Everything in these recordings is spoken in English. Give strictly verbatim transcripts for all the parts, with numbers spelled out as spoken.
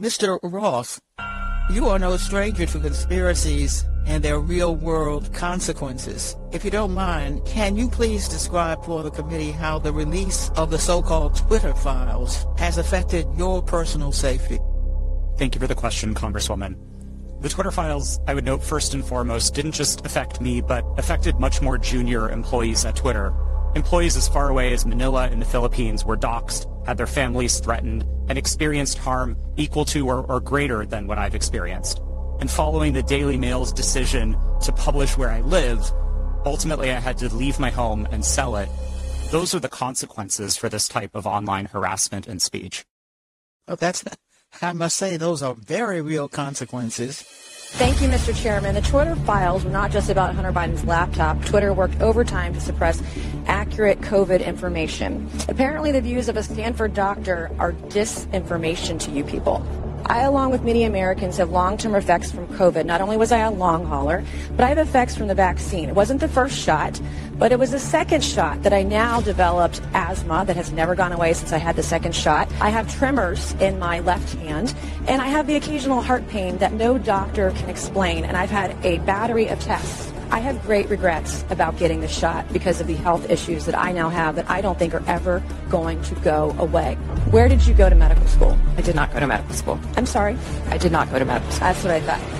Mister Ross, you are no stranger to conspiracies and their real-world consequences. If you don't mind, can you please describe for the committee how the release of the so-called Twitter files has affected your personal safety? Thank you for the question, Congresswoman. The Twitter files, I would note first and foremost, didn't just affect me, but affected much more junior employees at Twitter. Employees as far away as Manila in the Philippines were doxxed, had their families threatened, and experienced harm equal to or, or greater than what I've experienced. And following the Daily Mail's decision to publish where I live, ultimately I had to leave my home and sell it. Those are the consequences for this type of online harassment and speech. Oh, that's, I must say, those are very real consequences. Thank you, Mister Chairman. The Twitter files were not just about Hunter Biden's laptop. Twitter worked overtime to suppress accurate COVID information. Apparently, the views of a Stanford doctor are disinformation to you people. I, along with many Americans, have long-term effects from COVID. Not only was I a long hauler, but I have effects from the vaccine. It wasn't the first shot, but it was the second shot that I now developed asthma that has never gone away since I had the second shot. I have tremors in my left hand, and I have the occasional heart pain that no doctor can explain, and I've had a battery of tests. I have great regrets about getting the shot because of the health issues that I now have that I don't think are ever going to go away. Where did you go to medical school? I did not go to medical school. I'm sorry? I did not go to medical school. That's what I thought.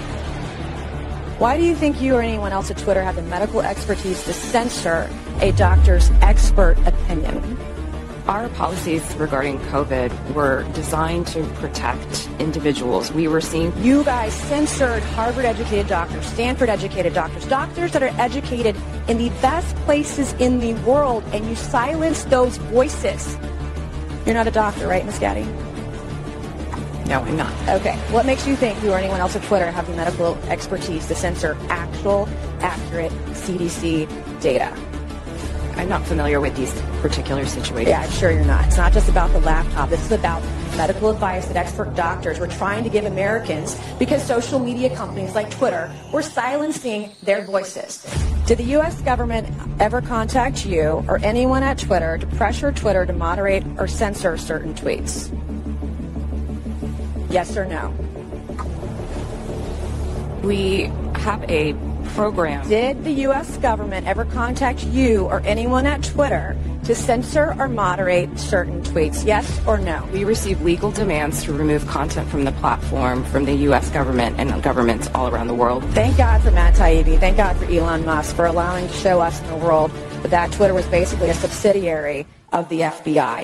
Why do you think you or anyone else at Twitter have the medical expertise to censor a doctor's expert opinion? Our policies regarding COVID were designed to protect individuals. We were seeing... You guys censored Harvard-educated doctors, Stanford-educated doctors, doctors that are educated in the best places in the world, and you silenced those voices. You're not a doctor, right, Miz Gaddy? No, I'm not. Okay. What makes you think you or anyone else at Twitter have the medical expertise to censor actual, accurate C D C data? I'm not familiar with these particular situations. Yeah, I'm sure you're not. It's not just about the laptop. This is about medical advice that expert doctors were trying to give Americans because social media companies like Twitter were silencing their voices. Did the U S government ever contact you or anyone at Twitter to pressure Twitter to moderate or censor certain tweets? Yes or no? We have a program. Did the U S government ever contact you or anyone at Twitter to censor or moderate certain tweets? Yes or no? We received legal demands to remove content from the platform from the U S government and governments all around the world. Thank God for Matt Taibbi. Thank God for Elon Musk for allowing to show us in the world that, that Twitter was basically a subsidiary of the F B I.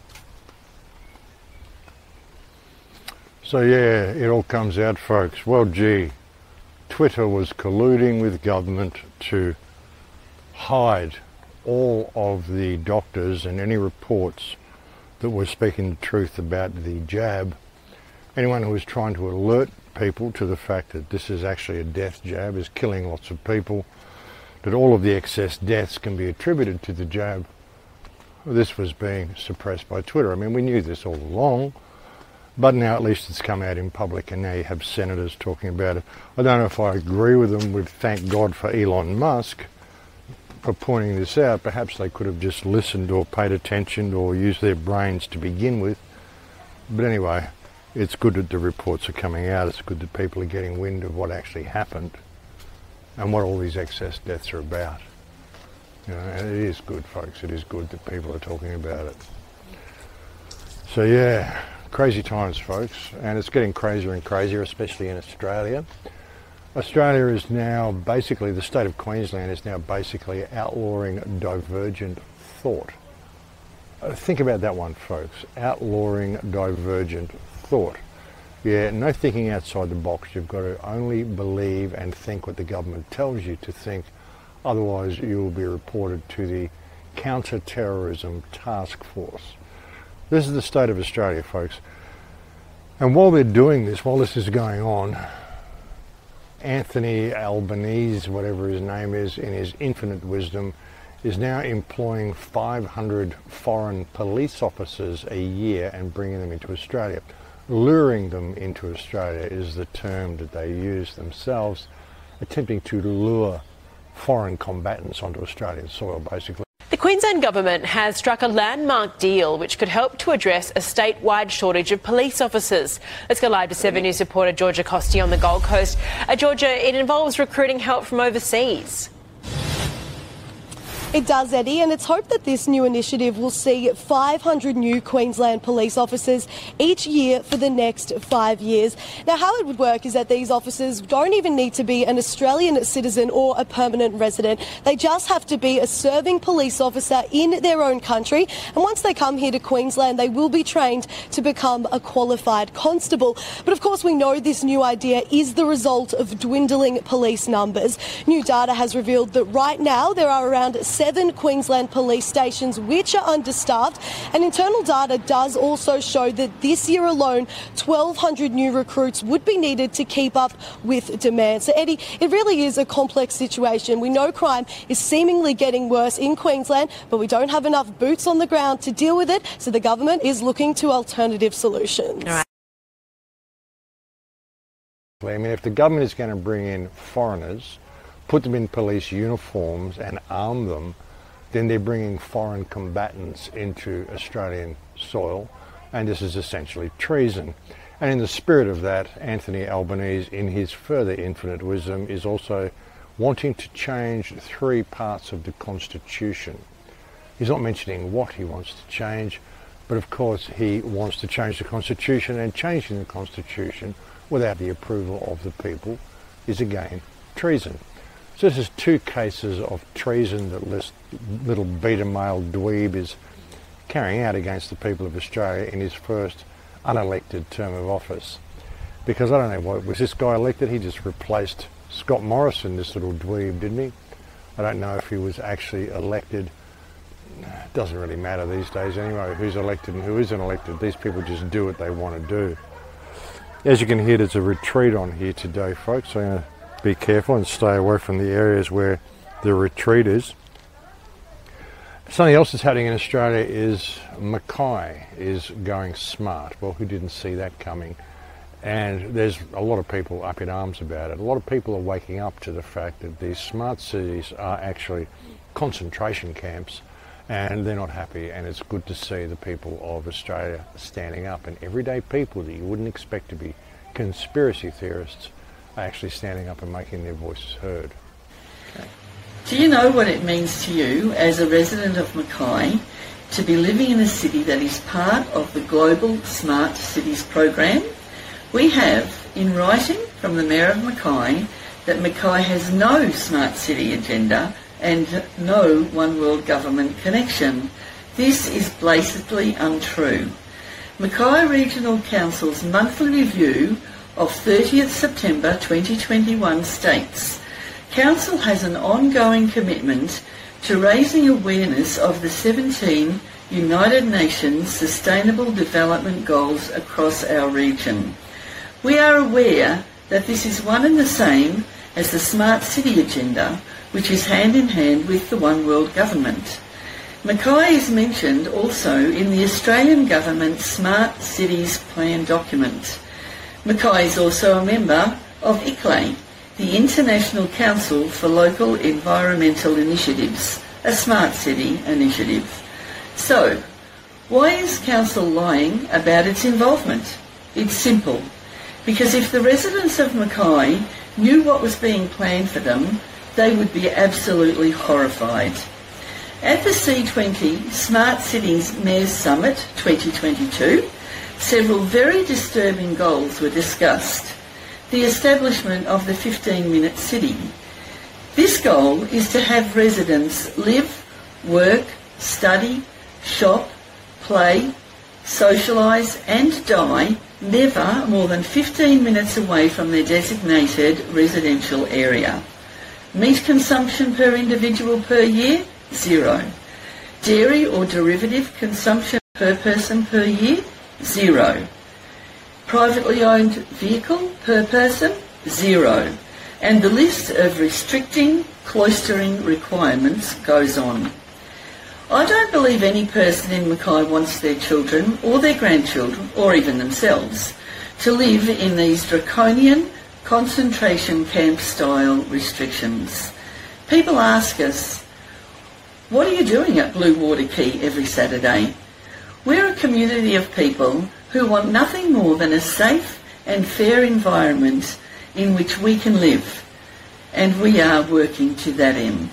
So yeah, it all comes out, folks. Well, gee, Twitter was colluding with government to hide all of the doctors and any reports that were speaking the truth about the jab. Anyone who was trying to alert people to the fact that this is actually a death jab, is killing lots of people, that all of the excess deaths can be attributed to the jab, this was being suppressed by Twitter. I mean, we knew this all along, but now at least it's come out in public, and now you have senators talking about it. I don't know if I agree with them with thank God for Elon Musk for pointing this out. Perhaps they could have just listened or paid attention or used their brains to begin with. But anyway, it's good that the reports are coming out. It's good that people are getting wind of what actually happened and what all these excess deaths are about. You know, and it is good, folks. It is good that people are talking about it. So yeah, crazy times, folks, and it's getting crazier and crazier, especially in Australia. Australia is now basically, the state of Queensland is now basically outlawing divergent thought. Uh, think about that one, folks. Outlawing divergent thought. Yeah, no thinking outside the box. You've got to only believe and think what the government tells you to think. Otherwise, you will be reported to the Counter-Terrorism Task Force. This is the state of Australia, folks. And while they're doing this, while this is going on, Anthony Albanese, whatever his name is, in his infinite wisdom, is now employing five hundred foreign police officers a year and bringing them into Australia. Luring them into Australia is the term that they use themselves, attempting to lure foreign combatants onto Australian soil, basically. The Queensland Government has struck a landmark deal which could help to address a statewide shortage of police officers. Let's go live to Seven News reporter Georgia Costi on the Gold Coast. Uh, Georgia, it involves recruiting help from overseas. It does, Eddie, and it's hoped that this new initiative will see five hundred new Queensland police officers each year for the next five years. Now, how it would work is that these officers don't even need to be an Australian citizen or a permanent resident. They just have to be a serving police officer in their own country, and once they come here to Queensland, they will be trained to become a qualified constable. But of course, we know this new idea is the result of dwindling police numbers. New data has revealed that right now there are around seven Queensland police stations which are understaffed, and internal data does also show that this year alone twelve hundred new recruits would be needed to keep up with demand. So Eddie, it really is a complex situation. We know crime is seemingly getting worse in Queensland, but we don't have enough boots on the ground to deal with it, so the government is looking to alternative solutions. All right. I mean, if the government is going to bring in foreigners, put them in police uniforms and arm them, then they're bringing foreign combatants into Australian soil, and this is essentially treason. And in the spirit of that, Anthony Albanese, in his further infinite wisdom, is also wanting to change three parts of the Constitution. He's not mentioning what he wants to change, but of course he wants to change the Constitution, and changing the Constitution without the approval of the people is again treason. So this is two cases of treason that this little beta male dweeb is carrying out against the people of Australia in his first unelected term of office. Because I don't know, what was this guy elected? He just replaced Scott Morrison, this little dweeb, didn't he? I don't know if he was actually elected. It doesn't really matter these days anyway, who's elected and who isn't elected. These people just do what they want to do. As you can hear, there's a retreat on here today, folks. So I'm going to be careful and stay away from the areas where the retreat is. Something else that's happening in Australia is Mackay is going smart. Well, who didn't see that coming? And there's a lot of people up in arms about it. A lot of people are waking up to the fact that these smart cities are actually concentration camps, and they're not happy, and it's good to see the people of Australia standing up, and everyday people that you wouldn't expect to be conspiracy theorists are actually standing up and making their voices heard. Okay. Do you know what it means to you as a resident of Mackay to be living in a city that is part of the Global Smart Cities program? We have in writing from the Mayor of Mackay that Mackay has no smart city agenda and no One World Government connection. This is blatantly untrue. Mackay Regional Council's monthly review of thirtieth September twenty twenty-one states, Council has an ongoing commitment to raising awareness of the seventeen United Nations Sustainable Development Goals across our region. We are aware that this is one and the same as the Smart City Agenda, which is hand in hand with the One World Government. Mackay is mentioned also in the Australian Government Smart Cities Plan document. Mackay is also a member of I C L E, the International Council for Local Environmental Initiatives, a smart city initiative. So, why is Council lying about its involvement? It's simple. Because if the residents of Mackay knew what was being planned for them, they would be absolutely horrified. At the C twenty Smart Cities Mayors Summit twenty twenty-two, several very disturbing goals were discussed. The establishment of the fifteen-minute city. This goal is to have residents live, work, study, shop, play, socialise and die never more than fifteen minutes away from their designated residential area. Meat consumption per individual per year, zero. Dairy or derivative consumption per person per year, zero. Privately owned vehicle per person, zero. And the list of restricting, cloistering requirements goes on. I don't believe any person in Mackay wants their children or their grandchildren, or even themselves, to live in these draconian concentration camp style restrictions. People ask us, What are you doing at Blue Water Quay every Saturday? We're a community of people who want nothing more than a safe and fair environment in which we can live, and we are working to that end.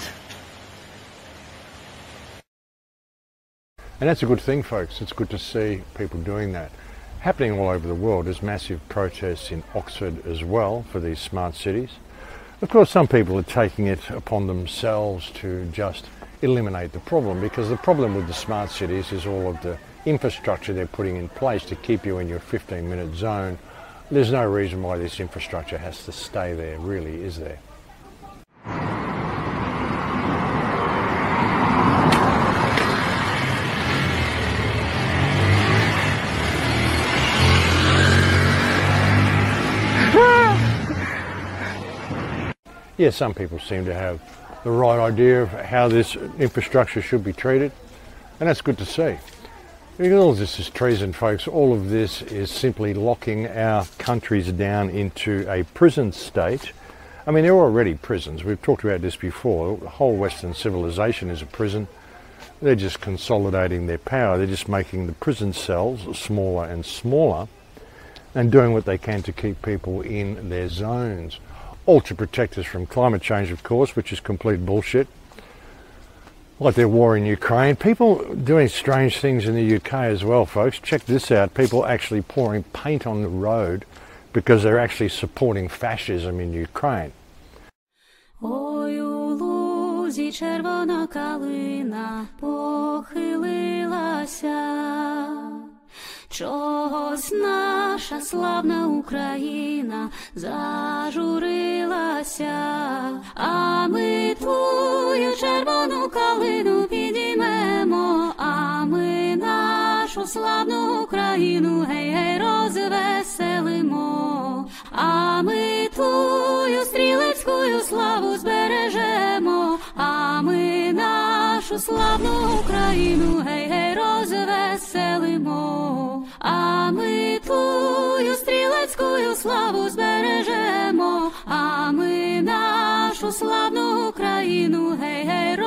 And that's a good thing, folks. It's good to see people doing that. Happening all over the world. There's massive protests in Oxford as well for these smart cities. Of course, some people are taking it upon themselves to just eliminate the problem, because the problem with the smart cities is all of the infrastructure they're putting in place to keep you in your fifteen minute zone. There's no reason why this infrastructure has to stay there, really, is there? Yeah, some people seem to have the right idea of how this infrastructure should be treated, and that's good to see. Because all of this is treason, folks. All of this is simply locking our countries down into a prison state. I mean, they're already prisons. We've talked about this before. The whole Western civilization is a prison. They're just consolidating their power. They're just making the prison cells smaller and smaller and doing what they can to keep people in their zones. All to protect us from climate change, of course, which is complete bullshit. Like their war in Ukraine. People doing strange things in the U K as well, folks. Check this out. People actually pouring paint on the road because they're actually supporting fascism in Ukraine. Ой, у лузі червона калина похилилася. Чогось наша славна Україна зажурилася, а ми твою червону калину підіймемо, а ми нашу славну Україну гей-гей розвеселимо, а ми твою стрілецькую славу збережемо, а ми нашу славну Україну гей-гей розвеселимо. А ми твою стрілецькую славу збережемо, а ми нашу славну Україну гей-гей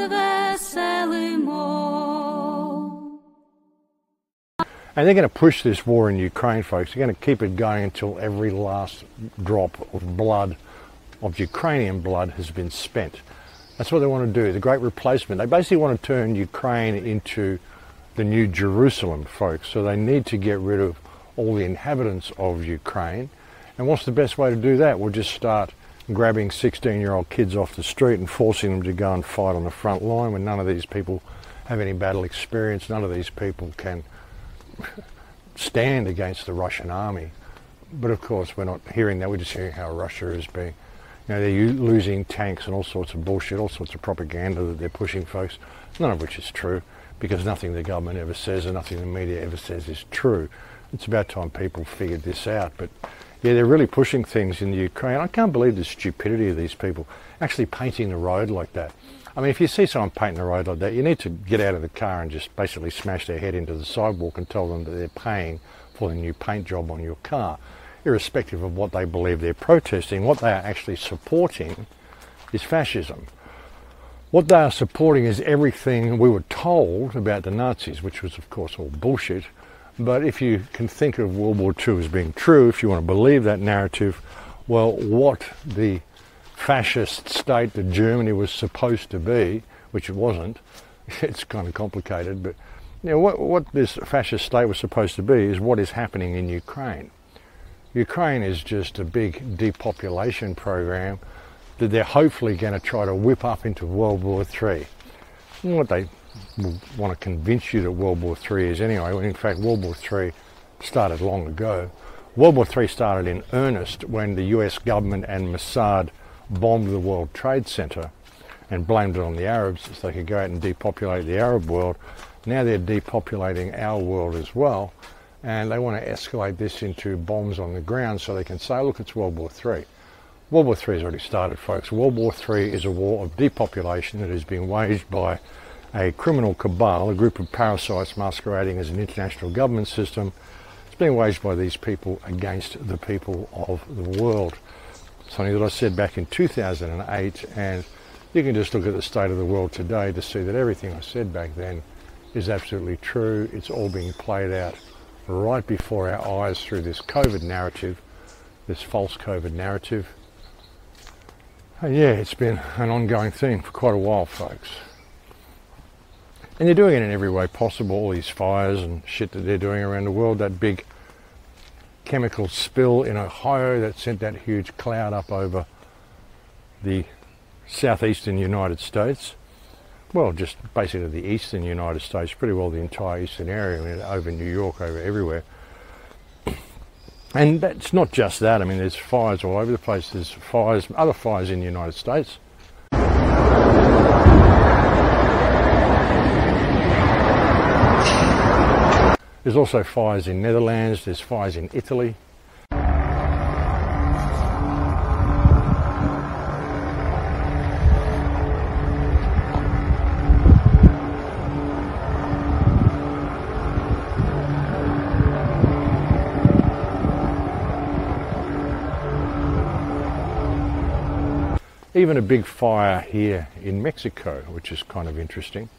розвеселимо. And they're going to push this war in Ukraine, folks. They're going to keep it going until every last drop of blood, of Ukrainian blood, has been spent. That's what they want to do, the great replacement. They basically want to turn Ukraine into the new Jerusalem, folks. So they need to get rid of all the inhabitants of Ukraine. And what's the best way to do that? We'll just start grabbing sixteen-year-old kids off the street and forcing them to go and fight on the front line when none of these people have any battle experience. None of these people can stand against the Russian army. But of course, we're not hearing that. We're just hearing how Russia is being, you know, they're losing tanks and all sorts of bullshit, all sorts of propaganda that they're pushing, folks, none of which is true, because nothing the government ever says and nothing the media ever says is true. It's about time people figured this out. But yeah, they're really pushing things in the Ukraine. I can't believe the stupidity of these people actually painting the road like that. I mean, if you see someone painting the road like that, you need to get out of the car and just basically smash their head into the sidewalk and tell them that they're paying for the new paint job on your car. Irrespective of what they believe they're protesting, what they are actually supporting is fascism. What they are supporting is everything we were told about the Nazis, which was of course all bullshit. But if you can think of World War Two as being true, if you want to believe that narrative, well, what the fascist state that Germany was supposed to be, which it wasn't, it's kind of complicated, but you know, what, what this fascist state was supposed to be is what is happening in Ukraine. Ukraine is just a big depopulation program that they're hopefully going to try to whip up into World War Three. What they want to convince you that World War Three is anyway, when in fact World War Three started long ago. World War Three started in earnest when the U S government and Mossad bombed the World Trade Center and blamed it on the Arabs so they could go out and depopulate the Arab world. Now they're depopulating our world as well, and they want to escalate this into bombs on the ground so they can say, look, it's World War Three. World War Three has already started, folks. World War Three is a war of depopulation that is being waged by a criminal cabal, a group of parasites masquerading as an international government system. It's being waged by these people against the people of the world. Something that I said back in two thousand eight, and You can just look at the state of the world today to see that everything I said back then is absolutely true. It's all being played out right before our eyes through this COVID narrative, this false COVID narrative. And yeah, it's been an ongoing thing for quite a while, folks. And they're doing it in every way possible, all these fires and shit that they're doing around the world. That big chemical spill in Ohio that sent that huge cloud up over the southeastern United States. Well, just basically the eastern United States, pretty well the entire eastern area, I mean, over New York, over everywhere. And that's not just that, I mean, there's fires all over the place. There's fires, other fires in the United States. There's also fires in Netherlands, there's fires in Italy. Even a big fire here in Mexico, which is kind of interesting.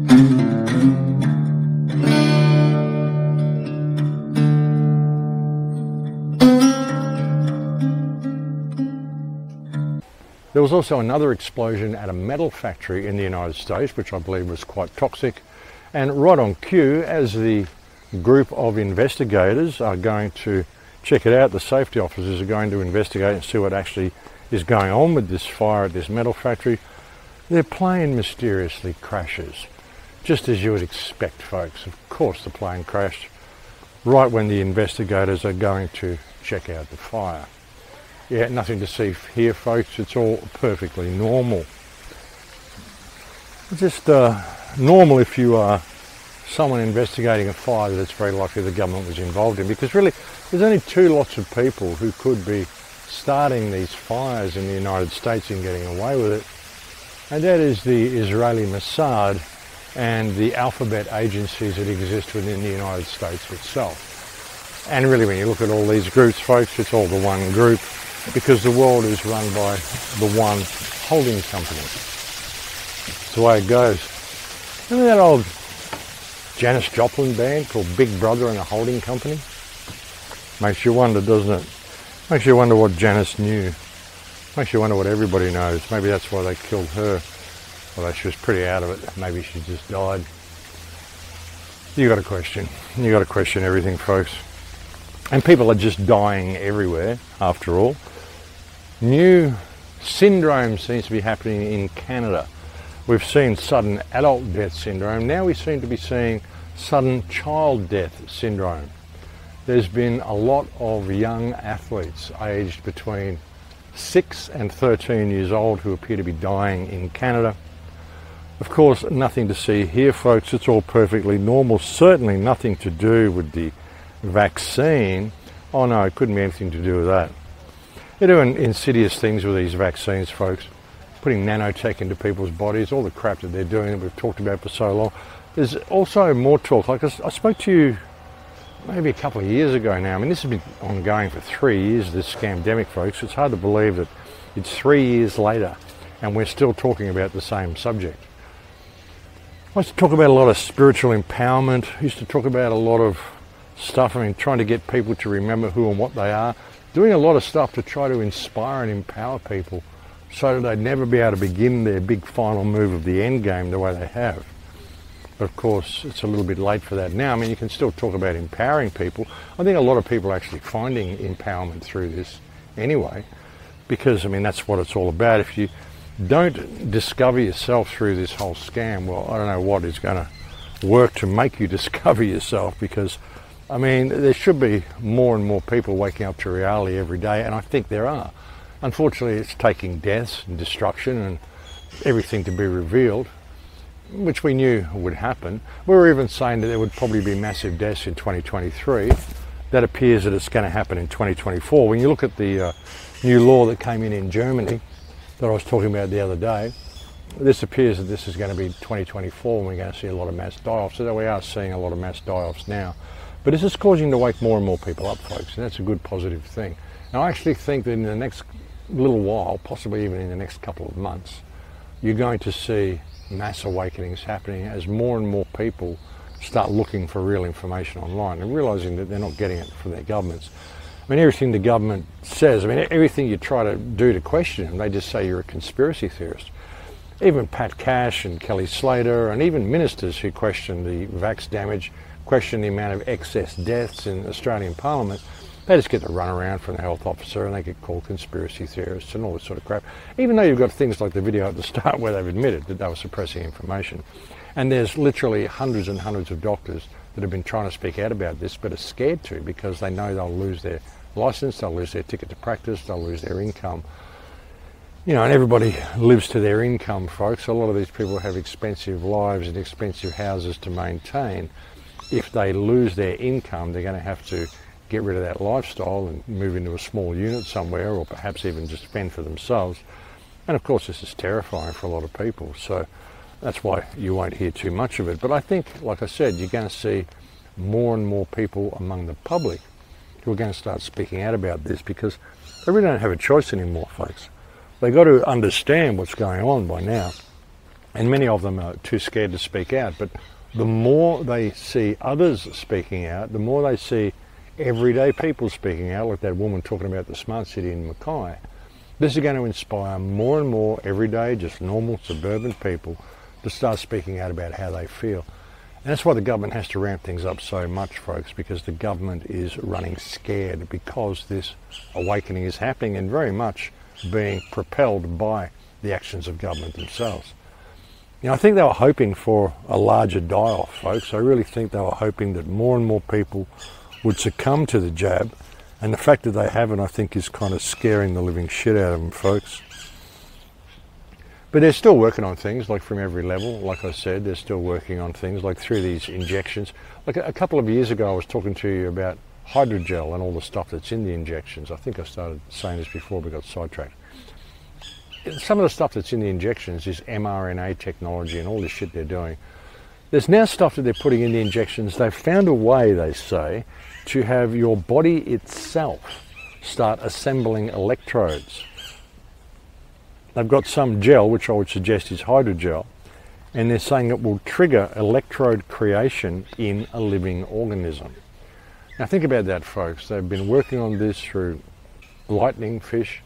There was also another explosion at a metal factory in the United States, which I believe was quite toxic. And right on cue, as the group of investigators are going to check it out, the safety officers are going to investigate and see what actually is going on with this fire at this metal factory, their plane mysteriously crashes. Just as you would expect, folks. Of course the plane crashed right when the investigators are going to check out the fire. Yeah, nothing to see here, folks. It's all perfectly normal. Just uh, normal if you are someone investigating a fire that it's very likely the government was involved in, because really there's only two lots of people who could be starting these fires in the United States and getting away with it, and that is the Israeli Mossad and the alphabet agencies that exist within the United States itself. And really when you look at all these groups, folks, it's all the one group, because the world is run by the one holding company. It's the way it goes. Remember that old Janis Joplin band called Big Brother and the Holding Company? Makes you wonder, doesn't it? Makes you wonder what Janis knew. Makes you wonder what everybody knows. Maybe that's why they killed her. Although she was pretty out of it. Maybe she just died. You got to question. You got to question everything, folks. And people are just dying everywhere, after all. New syndrome seems to be happening in Canada. We've seen sudden adult death syndrome. Now we seem to be seeing sudden child death syndrome. There's been a lot of young athletes aged between six and thirteen years old who appear to be dying in Canada. Of course, nothing to see here, folks. It's all perfectly normal. Certainly nothing to do with the vaccine. Oh no, it couldn't be anything to do with that. They're doing insidious things with these vaccines, folks. Putting nanotech into people's bodies, all the crap that they're doing that we've talked about for so long. There's also more talk. Like I spoke to you maybe a couple of years ago now. I mean, this has been ongoing for three years, this scamdemic, folks. It's hard to believe that it's three years later and we're still talking about the same subject. I used to talk about a lot of spiritual empowerment. I used to talk about a lot of stuff, I mean, trying to get people to remember who and what they are. Doing a lot of stuff to try to inspire and empower people so that they'd never be able to begin their big final move of the end game the way they have. But of course, it's a little bit late for that now. I mean, you can still talk about empowering people. I think a lot of people are actually finding empowerment through this anyway, because, I mean, that's what it's all about. If you don't discover yourself through this whole scam, well, I don't know what is going to work to make you discover yourself, because, I mean, there should be more and more people waking up to reality every day, and I think there are. Unfortunately, it's taking deaths and destruction and everything to be revealed, which we knew would happen. We were even saying that there would probably be massive deaths in twenty twenty-three. That appears that it's going to happen in twenty twenty-four. When you look at the uh, new law that came in in Germany that I was talking about the other day, this appears that this is going to be twenty twenty-four and we're going to see a lot of mass die-offs. So we are seeing a lot of mass die-offs now. But this is causing to wake more and more people up, folks, and that's a good positive thing. Now, I actually think that in the next little while, possibly even in the next couple of months, you're going to see mass awakenings happening as more and more people start looking for real information online and realising that they're not getting it from their governments. I mean, everything the government says, I mean, everything you try to do to question them, they just say you're a conspiracy theorist. Even Pat Cash and Kelly Slater and even ministers who question the vax damage, question the amount of excess deaths in Australian Parliament, they just get the runaround from the health officer and they get called conspiracy theorists and all this sort of crap. Even though you've got things like the video at the start where they've admitted that they were suppressing information. And there's literally hundreds and hundreds of doctors that have been trying to speak out about this but are scared to because they know they'll lose their licence, they'll lose their ticket to practice, they'll lose their income. You know, and everybody lives to their income, folks. A lot of these people have expensive lives and expensive houses to maintain. If they lose their income, they're going to have to get rid of that lifestyle and move into a small unit somewhere, or perhaps even just fend for themselves. And of course this is terrifying for a lot of people, so that's why you won't hear too much of it. But I think, like I said, you're going to see more and more people among the public who are going to start speaking out about this because they really don't have a choice anymore, folks. They've got to understand what's going on by now, and many of them are too scared to speak out. But the more they see others speaking out, the more they see everyday people speaking out, like that woman talking about the smart city in Mackay, this is going to inspire more and more everyday, just normal suburban people to start speaking out about how they feel. And that's why the government has to ramp things up so much, folks, because the government is running scared because this awakening is happening and very much being propelled by the actions of government themselves. You know, I think they were hoping for a larger die-off, folks. I really think they were hoping that more and more people would succumb to the jab, and the fact that they haven't, I think, is kind of scaring the living shit out of them, folks. But they're still working on things, like from every level. Like I said, they're still working on things, like through these injections. Like a couple of years ago, I was talking to you about hydrogel and all the stuff that's in the injections. I think I started saying this before we got sidetracked. Some of the stuff that's in the injections is mRNA technology and all this shit they're doing. There's now stuff that they're putting in the injections. They've found a way, they say, to have your body itself start assembling electrodes. They've got some gel, which I would suggest is hydrogel, and they're saying it will trigger electrode creation in a living organism. Now think about that, folks. They've been working on this through lightning fish,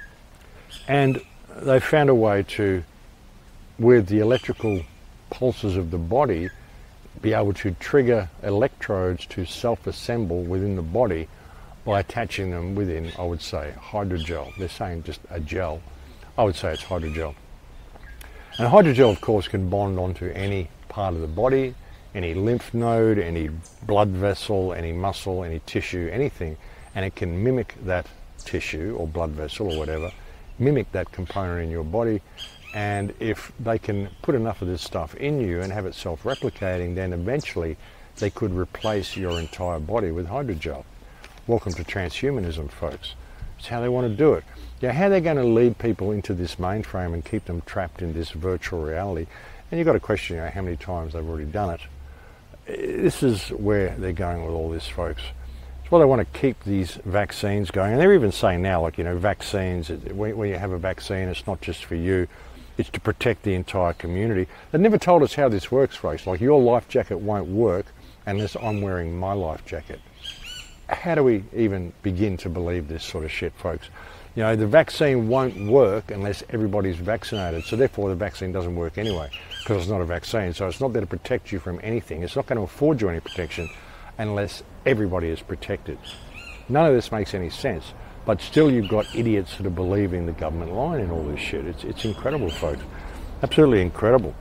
and they've found a way to, with the electrical pulses of the body, be able to trigger electrodes to self-assemble within the body by attaching them within, I would say, hydrogel. They're saying just a gel. I would say it's hydrogel. And hydrogel, of course, can bond onto any part of the body, any lymph node, any blood vessel, any muscle, any tissue, anything, and it can mimic that tissue or blood vessel or whatever, mimic that component in your body. And if they can put enough of this stuff in you and have it self-replicating, then eventually they could replace your entire body with hydrogel. Welcome to transhumanism, folks. It's how they want to do it. Yeah, how they're going to lead people into this mainframe and keep them trapped in this virtual reality. And you've got to question, you know, how many times they've already done it. This is where they're going with all this, folks. It's why they want to keep these vaccines going. And they're even saying now, like, you know, vaccines, when, when you have a vaccine, it's not just for you. It's to protect the entire community. They never told us how this works, folks. Like, your life jacket won't work unless I'm wearing my life jacket. How do we even begin to believe this sort of shit, folks? You know, the vaccine won't work unless everybody's vaccinated. So therefore the vaccine doesn't work anyway, because it's not a vaccine. So it's not there to protect you from anything. It's not going to afford you any protection unless everybody is protected. None of this makes any sense. But still you've got idiots that are believing the government line and all this shit. It's, it's incredible, folks. Absolutely incredible.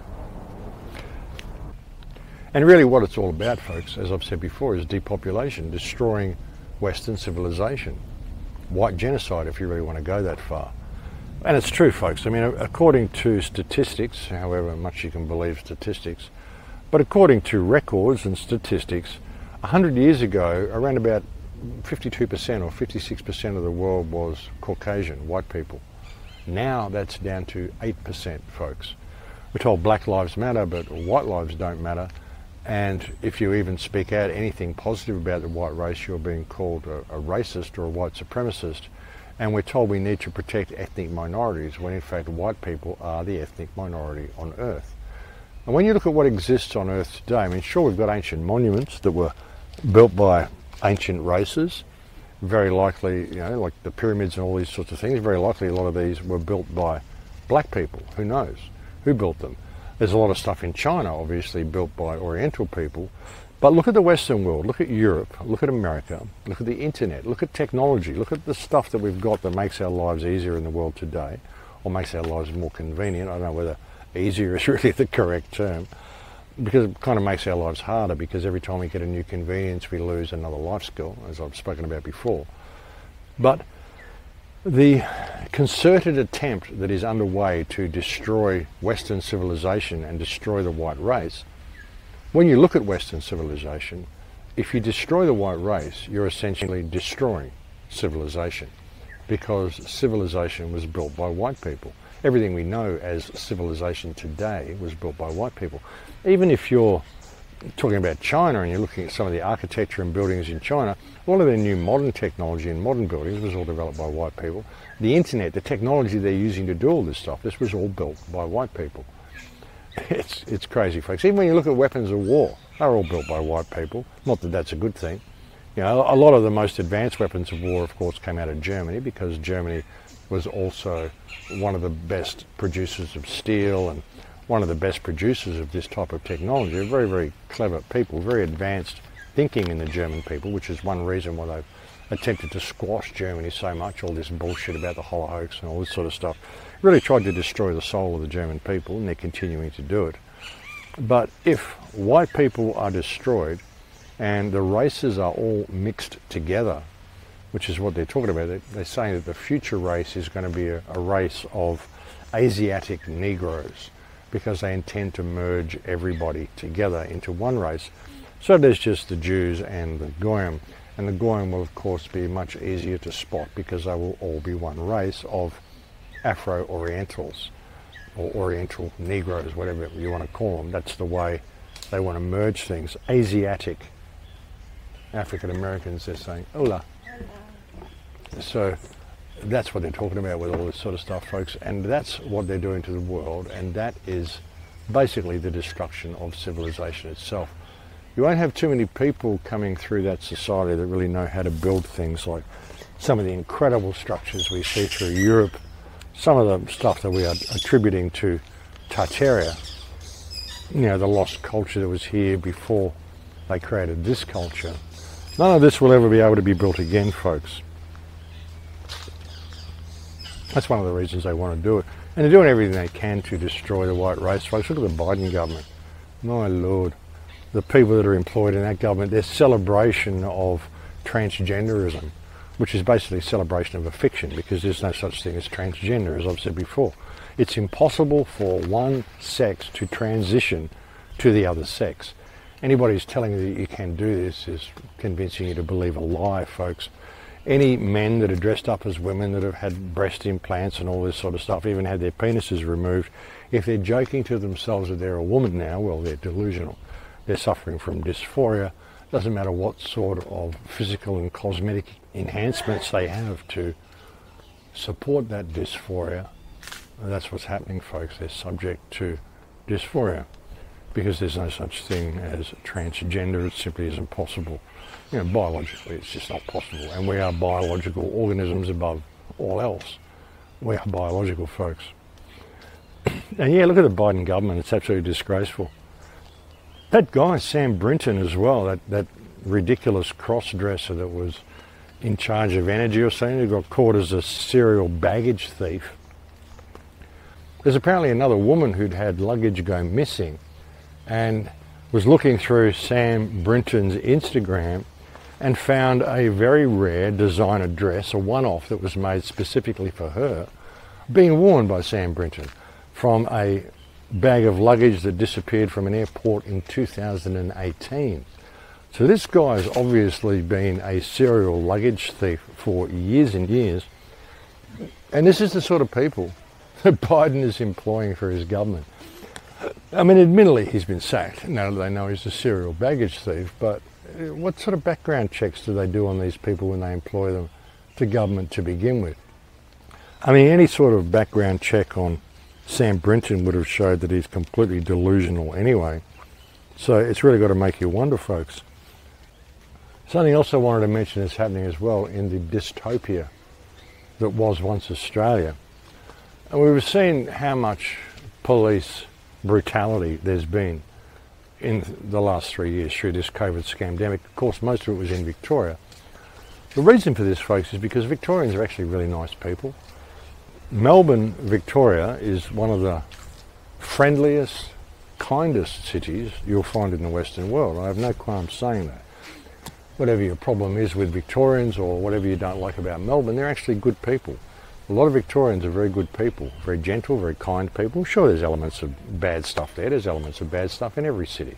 And really what it's all about, folks, as I've said before, is depopulation, destroying Western civilization. White genocide, if you really want to go that far. And it's true, folks. I mean, according to statistics, however much you can believe statistics, but according to records and statistics, one hundred years ago, around about fifty-two percent or fifty-six percent of the world was Caucasian, white people. Now that's down to eight percent, folks. We're told Black Lives Matter, but white lives don't matter. And if you even speak out anything positive about the white race, you're being called a, a racist or a white supremacist. And we're told we need to protect ethnic minorities when in fact white people are the ethnic minority on Earth. And when you look at what exists on Earth today, I mean, sure, we've got ancient monuments that were built by ancient races, very likely, you know, like the pyramids and all these sorts of things, very likely a lot of these were built by black people. Who knows who built them? There's a lot of stuff in China, obviously, built by Oriental people. But look at the Western world, look at Europe, look at America, look at the internet, look at technology, look at the stuff that we've got that makes our lives easier in the world today, or makes our lives more convenient. I don't know whether easier is really the correct term, because it kind of makes our lives harder, because every time we get a new convenience we lose another life skill, as I've spoken about before. But the concerted attempt that is underway to destroy Western civilization and destroy the white race, when you look at Western civilization, if you destroy the white race, you're essentially destroying civilization, because civilization was built by white people. Everything we know as civilization today was built by white people. Even if you're talking about China and you're looking at some of the architecture and buildings in China, all of their new modern technology and modern buildings was all developed by white people. The internet, the technology they're using to do all this stuff, this was all built by white people. It's, it's crazy, folks. Even when you look at weapons of war, they're all built by white people. Not that that's a good thing. You know, a lot of the most advanced weapons of war, of course, came out of Germany, because Germany was also one of the best producers of steel and one of the best producers of this type of technology. They're very, very clever people, very advanced thinking in the German people, which is one reason why they've attempted to squash Germany so much, all this bullshit about the Holocaust and all this sort of stuff. Really tried to destroy the soul of the German people, and they're continuing to do it. But if white people are destroyed and the races are all mixed together, which is what they're talking about, they're saying that the future race is going to be a, a race of Asiatic Negroes, because they intend to merge everybody together into one race. So there's just the Jews and the Goyim, and the Goyim will of course be much easier to spot, because they will all be one race of Afro-Orientals, or Oriental Negroes, whatever you want to call them. That's the way they want to merge things. Asiatic African Americans, they're saying, hola. So that's what they're talking about with all this sort of stuff, folks, and that's what they're doing to the world, and that is basically the destruction of civilization itself. You won't have too many people coming through that society that really know how to build things like some of the incredible structures we see through Europe, some of the stuff that we are attributing to Tartaria, you know, the lost culture that was here before they created this culture. None of this will ever be able to be built again, folks. That's one of the reasons they want to do it. And they're doing everything they can to destroy the white race, folks. Look at the Biden government. My Lord. The people that are employed in that government, their celebration of transgenderism, which is basically a celebration of a fiction, because there's no such thing as transgender, as I've said before. It's impossible for one sex to transition to the other sex. Anybody who's telling you that you can do this is convincing you to believe a lie, folks. Any men that are dressed up as women, that have had breast implants and all this sort of stuff, even had their penises removed, if they're joking to themselves that they're a woman now, well, they're delusional. They're suffering from dysphoria. Doesn't matter what sort of physical and cosmetic enhancements they have to support that dysphoria. That's what's happening, folks. They're subject to dysphoria, because there's no such thing as transgender. It simply isn't possible. You know, biologically, it's just not possible. And we are biological organisms above all else. We are biological, folks. And yeah, look at the Biden government. It's absolutely disgraceful. That guy, Sam Brinton, as well, that, that ridiculous cross-dresser that was in charge of energy or something, who got caught as a serial baggage thief. There's apparently another woman who'd had luggage go missing and was looking through Sam Brinton's Instagram and found a very rare designer dress, a one-off that was made specifically for her, being worn by Sam Brinton from a bag of luggage that disappeared from an airport in two thousand eighteen. So this guy's obviously been a serial luggage thief for years and years. And this is the sort of people that Biden is employing for his government. I mean, admittedly, he's been sacked. Now they know he's a serial baggage thief, but what sort of background checks do they do on these people when they employ them to government to begin with? I mean, any sort of background check on Sam Brinton would have showed that he's completely delusional anyway. So it's really got to make you wonder, folks. Something else I wanted to mention is happening as well in the dystopia that was once Australia. And we've seen how much police brutality there's been in the last three years through this COVID scamdemic. Of course, most of it was in Victoria. The reason for this, folks, is because Victorians are actually really nice people. Melbourne, Victoria, is one of the friendliest, kindest cities you'll find in the Western world. I have no qualms saying that. Whatever your problem is with Victorians or whatever you don't like about Melbourne, they're actually good people. A lot of Victorians are very good people, very gentle, very kind people. Sure, there's elements of bad stuff there. There's elements of bad stuff in every city.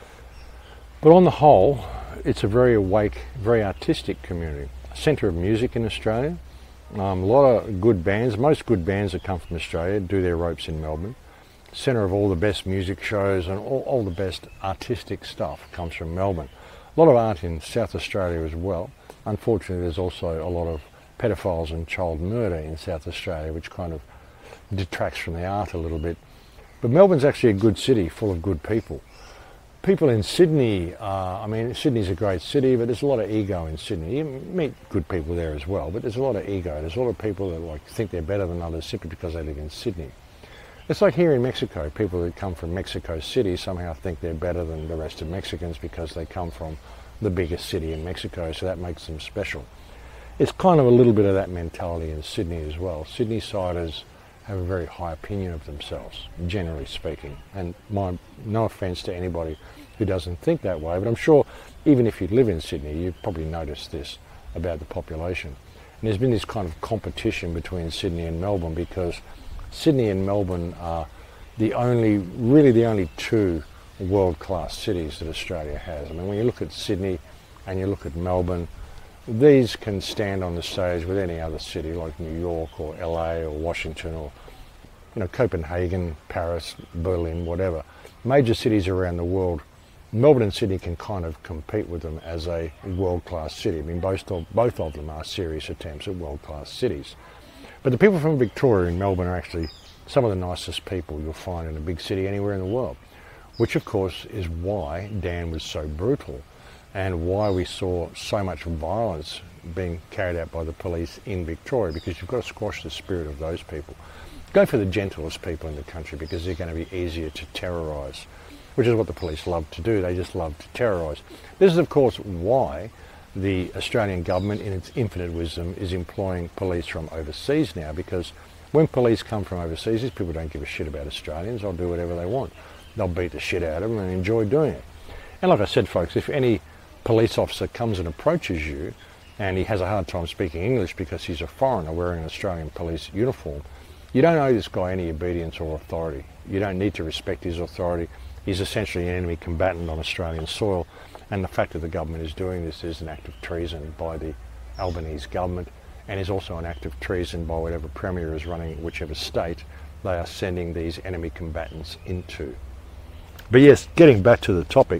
But on the whole, it's a very awake, very artistic community. A centre of music in Australia. Um, a lot of good bands, most good bands that come from Australia do their ropes in Melbourne. Centre of all the best music shows and all, all the best artistic stuff comes from Melbourne. A lot of art in South Australia as well. Unfortunately, there's also a lot of pedophiles and child murder in South Australia, which kind of detracts from the art a little bit. But Melbourne's actually a good city, full of good people. People in Sydney, uh, I mean, Sydney's a great city, but there's a lot of ego in Sydney. You meet good people there as well, but there's a lot of ego. There's a lot of people that like think they're better than others simply because they live in Sydney. It's like here in Mexico. People that come from Mexico City somehow think they're better than the rest of Mexicans because they come from the biggest city in Mexico, so that makes them special. It's kind of a little bit of that mentality in Sydney as well. Sydney-siders have a very high opinion of themselves, generally speaking. And my, no offence to anybody who doesn't think that way, but I'm sure even if you live in Sydney, you've probably noticed this about the population. And there's been this kind of competition between Sydney and Melbourne because Sydney and Melbourne are the only, really the only two world-class cities that Australia has. I mean, when you look at Sydney and you look at Melbourne, these can stand on the stage with any other city like New York or L A or Washington or, you know, Copenhagen, Paris, Berlin, whatever. Major cities around the world, Melbourne and Sydney can kind of compete with them as a world-class city. I mean, both of, both of them are serious attempts at world-class cities. But the people from Victoria and Melbourne are actually some of the nicest people you'll find in a big city anywhere in the world, which of course is why Dan was so brutal and why we saw so much violence being carried out by the police in Victoria, because you've got to squash the spirit of those people. Go for the gentlest people in the country because they're going to be easier to terrorise, which is what the police love to do. They just love to terrorise. This is of course why the Australian government, in its infinite wisdom, is employing police from overseas now, because when police come from overseas, these people don't give a shit about Australians. They'll do whatever they want. They'll beat the shit out of them and enjoy doing it. And like I said, folks, if any police officer comes and approaches you and he has a hard time speaking English because he's a foreigner wearing an Australian police uniform, you don't owe this guy any obedience or authority. You don't need to respect his authority. He's essentially an enemy combatant on Australian soil, and the fact that the government is doing this is an act of treason by the Albanese government, and is also an act of treason by whatever premier is running whichever state they are sending these enemy combatants into. But yes, getting back to the topic,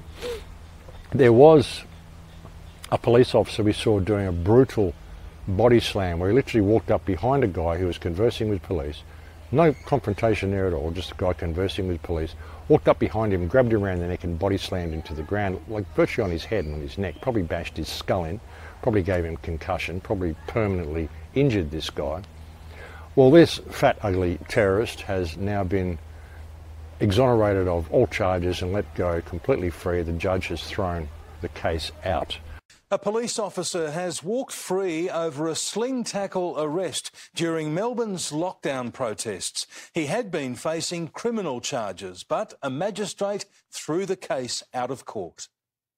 there was a police officer we saw doing a brutal body slam where he literally walked up behind a guy who was conversing with police. No confrontation there at all, just a guy conversing with police. Walked up behind him, grabbed him around the neck and body slammed him to the ground, like virtually on his head and on his neck. Probably bashed his skull in, probably gave him concussion, probably permanently injured this guy. Well, this fat, ugly terrorist has now been exonerated of all charges and let go completely free. The judge has thrown the case out. A police officer has walked free over a sling tackle arrest during Melbourne's lockdown protests. He had been facing criminal charges, but a magistrate threw the case out of court.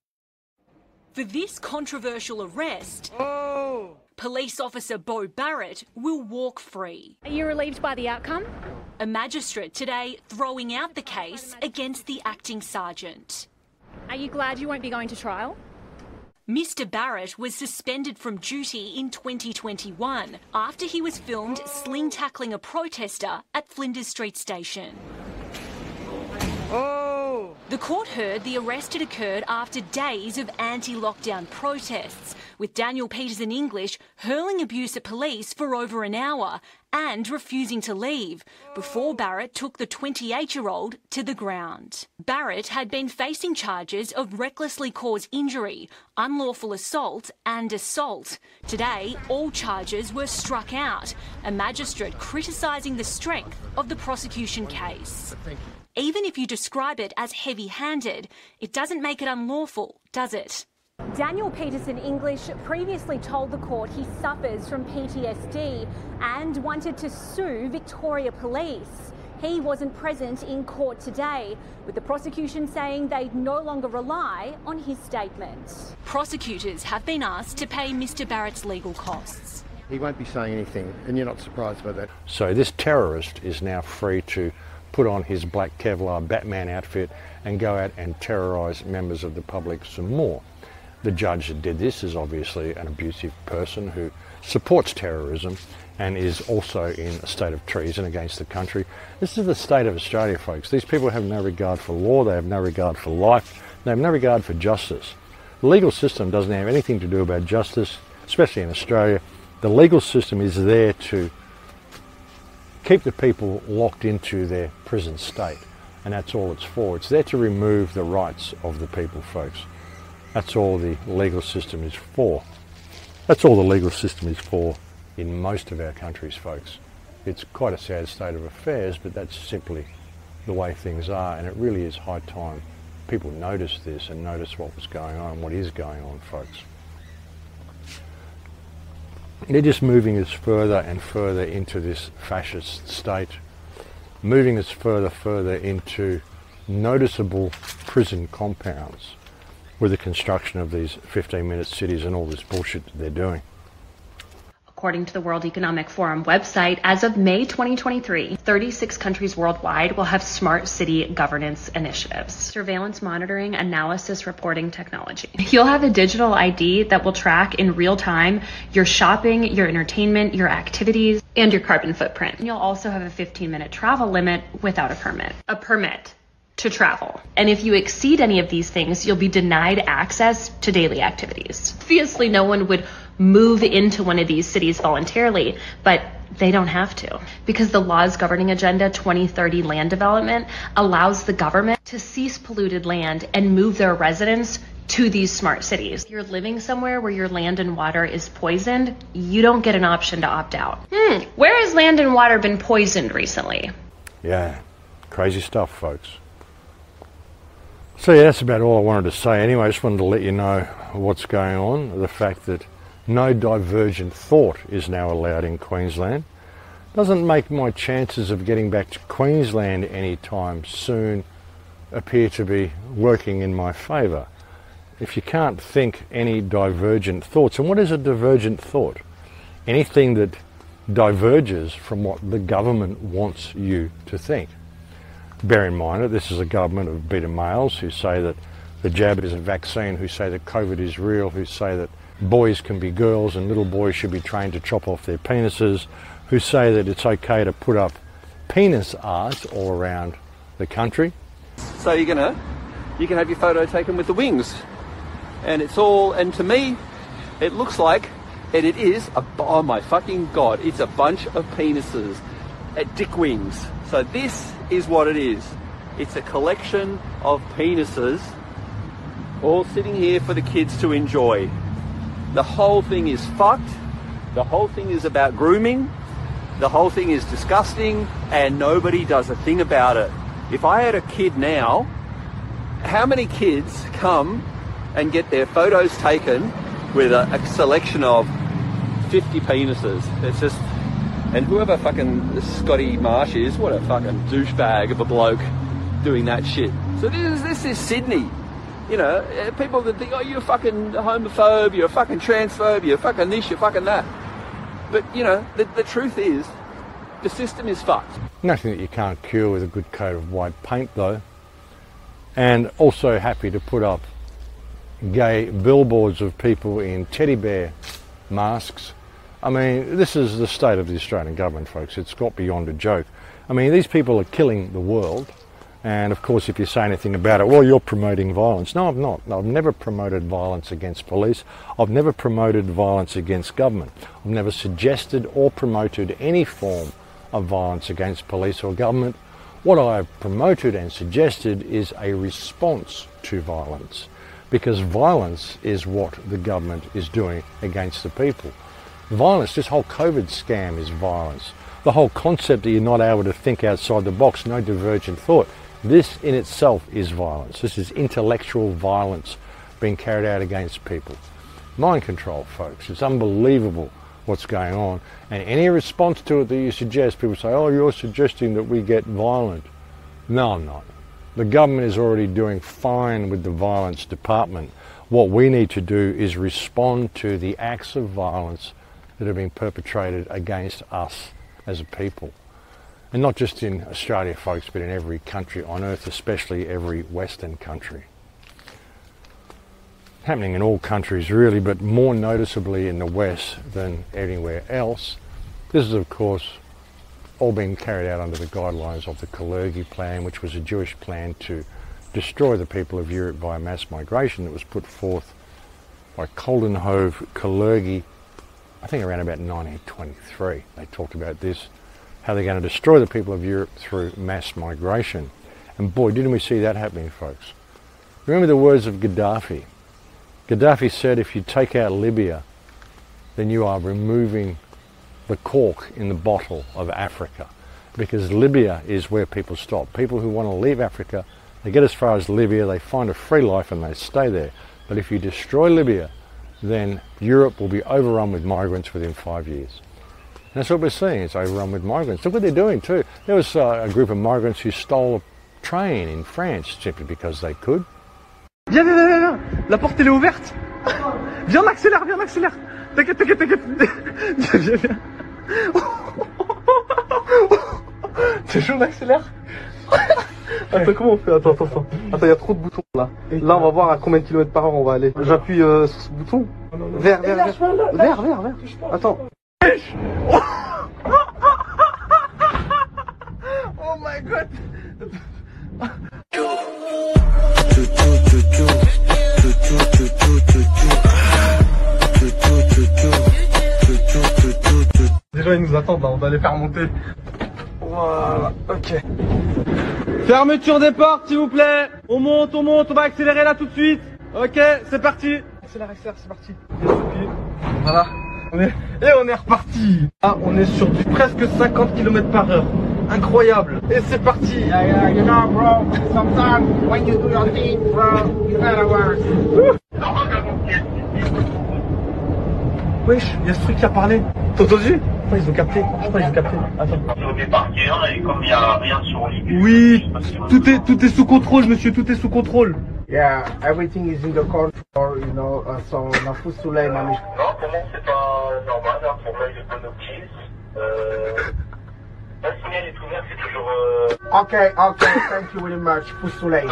For this controversial arrest, oh. Police officer Beau Barrett will walk free. Are you relieved by the outcome? A magistrate today throwing out the case against the acting sergeant. Are you glad you won't be going to trial? Mister Barrett was suspended from duty in twenty twenty-one after he was filmed sling tackling a protester at Flinders Street Station. Oh. The court heard the arrest had occurred after days of anti-lockdown protests, with Daniel Peterson English hurling abuse at police for over an hour and refusing to leave before Barrett took the twenty-eight-year-old to the ground. Barrett had been facing charges of recklessly caused injury, unlawful assault and assault. Today, all charges were struck out, a magistrate criticising the strength of the prosecution case. Even if you describe it as heavy-handed, it doesn't make it unlawful, does it? Daniel Peterson English previously told the court he suffers from P T S D and wanted to sue Victoria Police. He wasn't present in court today, with the prosecution saying they'd no longer rely on his statement. Prosecutors have been asked to pay Mister Barrett's legal costs. He won't be saying anything, and you're not surprised by that. So this terrorist is now free to put on his black Kevlar Batman outfit and go out and terrorise members of the public some more. The judge that did this is obviously an abusive person who supports terrorism and is also in a state of treason against the country. This is the state of Australia, folks. These people have no regard for law, they have no regard for life, they have no regard for justice. The legal system doesn't have anything to do about justice, especially in Australia. The legal system is there to keep the people locked into their prison state, and that's all it's for. It's there to remove the rights of the people, folks. That's all the legal system is for. That's all the legal system is for in most of our countries, folks. It's quite a sad state of affairs, but that's simply the way things are, and it really is high time people notice this and notice what was going on, what is going on, folks. They're just moving us further and further into this fascist state, moving us further, further into noticeable prison compounds with the construction of these fifteen-minute cities and all this bullshit that they're doing. According to the World Economic Forum website, as of May twenty twenty-three, thirty-six countries worldwide will have smart city governance initiatives. Surveillance monitoring, analysis, reporting technology. You'll have a digital I D that will track in real time your shopping, your entertainment, your activities, and your carbon footprint. You'll also have a fifteen-minute travel limit without a permit. A permit to travel. And if you exceed any of these things, you'll be denied access to daily activities. Obviously, no one would move into one of these cities voluntarily, but they don't have to, because the laws governing Agenda twenty thirty land development allows the government to seize polluted land and move their residents to these smart cities. If you're living somewhere where your land and water is poisoned, you don't get an option to opt out. Hmm, where has land and water been poisoned recently? Yeah, crazy stuff, folks. So yeah, that's about all I wanted to say. Anyway, I just wanted to let you know what's going on. The fact that no divergent thought is now allowed in Queensland doesn't make my chances of getting back to Queensland anytime soon appear to be working in my favour. If you can't think any divergent thoughts, and what is a divergent thought? Anything that diverges from what the government wants you to think. Bear in mind that this is a government of beta males who say that the jab is a vaccine, who say that COVID is real, who say that boys can be girls and little boys should be trained to chop off their penises, who say that it's okay to put up penis art all around the country. So you're gonna, you can have your photo taken with the wings, and it's all, and to me, it looks like, and it is, a, oh my fucking god, it's a bunch of penises at dick wings. So this is what it is. It's a collection of penises all sitting here for the kids to enjoy. The whole thing is fucked. The whole thing is about grooming. The whole thing is disgusting, and nobody does a thing about it. If I had a kid now, how many kids come and get their photos taken with a, a selection of fifty penises? It's just... And whoever fucking Scotty Marsh is, what a fucking douchebag of a bloke doing that shit. So this is, this is Sydney. You know, people that think, oh, you're a fucking homophobe, you're a fucking transphobe, you're fucking this, you're fucking that. But, you know, the, the truth is, the system is fucked. Nothing that you can't cure with a good coat of white paint, though. And also happy to put up gay billboards of people in teddy bear masks. I mean, this is the state of the Australian government, folks. It's got beyond a joke. I mean, these people are killing the world. And of course, if you say anything about it, well, you're promoting violence. No, I'm not. No, I've never promoted violence against police. I've never promoted violence against government. I've never suggested or promoted any form of violence against police or government. What I have promoted and suggested is a response to violence, because violence is what the government is doing against the people. Violence, this whole COVID scam is violence. The whole concept that you're not able to think outside the box, no divergent thought, this in itself is violence. This is intellectual violence being carried out against people. Mind control, folks. It's unbelievable what's going on. And any response to it that you suggest, people say, oh, you're suggesting that we get violent. No, I'm not. The government is already doing fine with the violence department. What we need to do is respond to the acts of violence that have been perpetrated against us as a people. And not just in Australia, folks, but in every country on earth, especially every Western country. Happening in all countries really, but more noticeably in the West than anywhere else. This is, of course, all being carried out under the guidelines of the Kalergi Plan, which was a Jewish plan to destroy the people of Europe via mass migration that was put forth by Coldenhove Kalergi, I think around about nineteen twenty-three. They talked about this, how they're going to destroy the people of Europe through mass migration. And boy, didn't we see that happening, folks. Remember the words of Gaddafi. Gaddafi said, if you take out Libya, then you are removing the cork in the bottle of Africa, because Libya is where people stop. People who want to leave Africa, they get as far as Libya, they find a free life and they stay there. But if you destroy Libya, then Europe will be overrun with migrants within five years. And that's what we're seeing, it's overrun with migrants. Look what they're doing too. There was uh, a group of migrants who stole a train in France simply because they could. Viens, viens, viens, viens, la porte elle est ouverte. Viens, on accélère, viens, on accélère. T'inquiète, t'inquiète, t'inquiète. Viens, viens, viens. C'est chaud, on accélère. Attends, comment on fait? Attends, attends, attends. Attends, il y a trop de boutons là. Là, on va voir à combien de kilomètres par heure on va aller. J'appuie euh, sur ce bouton. Vert, vert, vert. Vert, vert, vert. Attends. Oh my god. Déjà ils nous attendent là, on va les faire monter. Voilà, ok. Fermeture des portes s'il vous plaît. On monte, on monte, on va accélérer là tout de suite. Ok, c'est parti. Accélère, accélère, c'est parti. Voilà. On est... Et on est reparti. Ah, on est sur du presque cinquante kilomètres par heure. Incroyable. Et c'est parti. Yeah, yeah, you know, bro. Sometimes when you do your thing, bro, you gotta work. Wesh, il y a ce truc qui a parlé. T'as entendu? Je crois qu'ils ont capté. Je crois qu'ils ont capté. Attends. Au départ, et comme il n'y a rien sur lui. Oui, tout est, tout est sous contrôle, monsieur, tout est sous contrôle. Yeah, everything is in the control, you know, uh, so on a full soleil, mamie. Non, pour moi, c'est pas normal, hein, pour moi, il est bon optique. Euh. Le signal est ouvert, c'est toujours. Euh... Ok, ok, thank you very much, full soleil.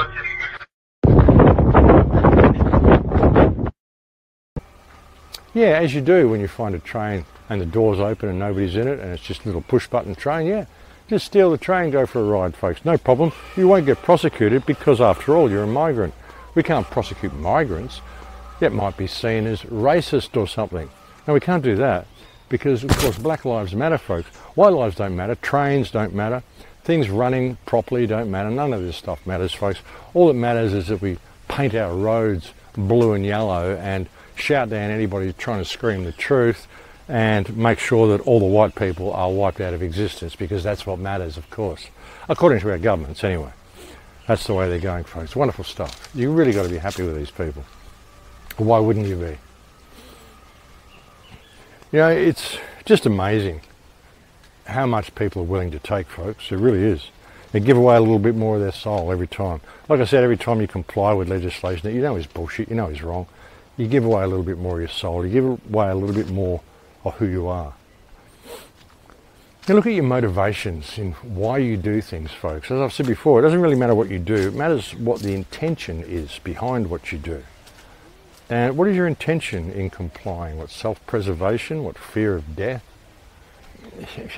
Yeah, as you do when you find a train and the door's open and nobody's in it and it's just a little push button train, yeah. Just steal the train, go for a ride, folks. No problem. You won't get prosecuted because, after all, you're a migrant. We can't prosecute migrants. That might be seen as racist or something. No, we can't do that because, of course, Black Lives Matter, folks. White lives don't matter. Trains don't matter. Things running properly don't matter. None of this stuff matters, folks. All that matters is that we paint our roads blue and yellow and shout down anybody trying to scream the truth and make sure that all the white people are wiped out of existence, because that's what matters, of course. According to our governments, anyway. That's the way they're going, folks. Wonderful stuff. You really got to be happy with these people. Why wouldn't you be? You know, it's just amazing how much people are willing to take, folks. It really is. They give away a little bit more of their soul every time. Like I said, every time you comply with legislation that you know is bullshit, you know is wrong, you give away a little bit more of your soul. You give away a little bit more of who you are. Now look at your motivations in why you do things, folks. As I've said before, it doesn't really matter what you do. It matters what the intention is behind what you do. And what is your intention in complying? What self-preservation? What fear of death?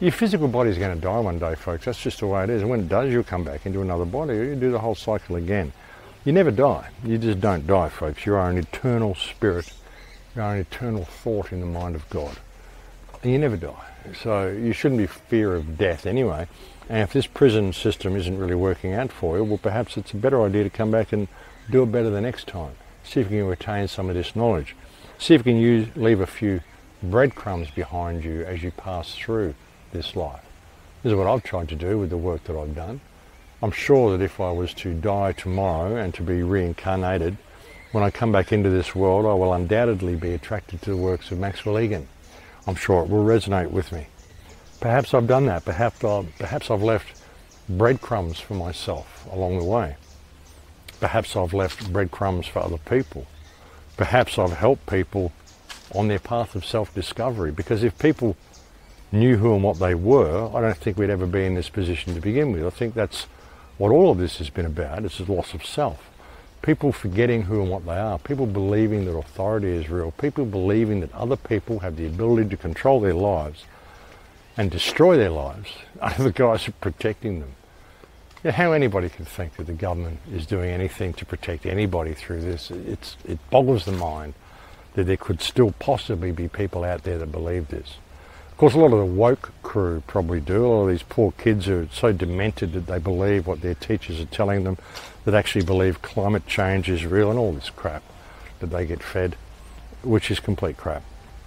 Your physical body is going to die one day, folks. That's just the way it is. And when it does, you'll come back into another body. You do the whole cycle again. You never die. You just don't die, folks. You are an eternal spirit. You are an eternal thought in the mind of God. And you never die. So you shouldn't be fear of death anyway. And if this prison system isn't really working out for you, well, perhaps it's a better idea to come back and do it better the next time. See if you can retain some of this knowledge. See if you can use, leave a few breadcrumbs behind you as you pass through this life. This is what I've tried to do with the work that I've done. I'm sure that if I was to die tomorrow and to be reincarnated, when I come back into this world, I will undoubtedly be attracted to the works of Maxwell Egan. I'm sure it will resonate with me. Perhaps I've done that. Perhaps I've, perhaps I've left breadcrumbs for myself along the way. Perhaps I've left breadcrumbs for other people. Perhaps I've helped people on their path of self-discovery. Because if people knew who and what they were, I don't think we'd ever be in this position to begin with. I think that's what all of this has been about. It's the loss of self. People forgetting who and what they are. People believing that authority is real. People believing that other people have the ability to control their lives and destroy their lives under the guise of protecting them. Yeah, how anybody can think that the government is doing anything to protect anybody through this, it's, it boggles the mind that there could still possibly be people out there that believe this. Of course, a lot of the woke crew probably do. A lot of these poor kids are so demented that they believe what their teachers are telling them, that actually believe climate change is real and all this crap that they get fed, which is complete crap.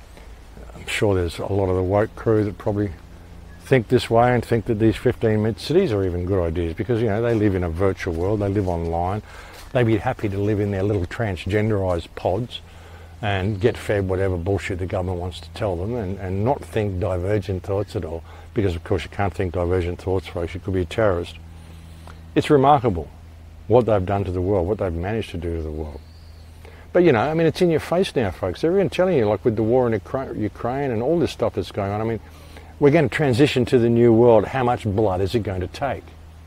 I'm sure there's a lot of the woke crew that probably think this way and think that these fifteen minute cities are even good ideas because, you know, they live in a virtual world, they live online, they'd be happy to live in their little transgenderized pods and get fed whatever bullshit the government wants to tell them and, and not think divergent thoughts at all, because of course you can't think divergent thoughts, folks. You could be a terrorist. It's remarkable what they've done to the world, what they've managed to do to the world. But you know, I mean, it's in your face now, folks. They're even telling you, like with the war in Ukraine and all this stuff that's going on, I mean, we're going to transition to the new world. How much blood is it going to take?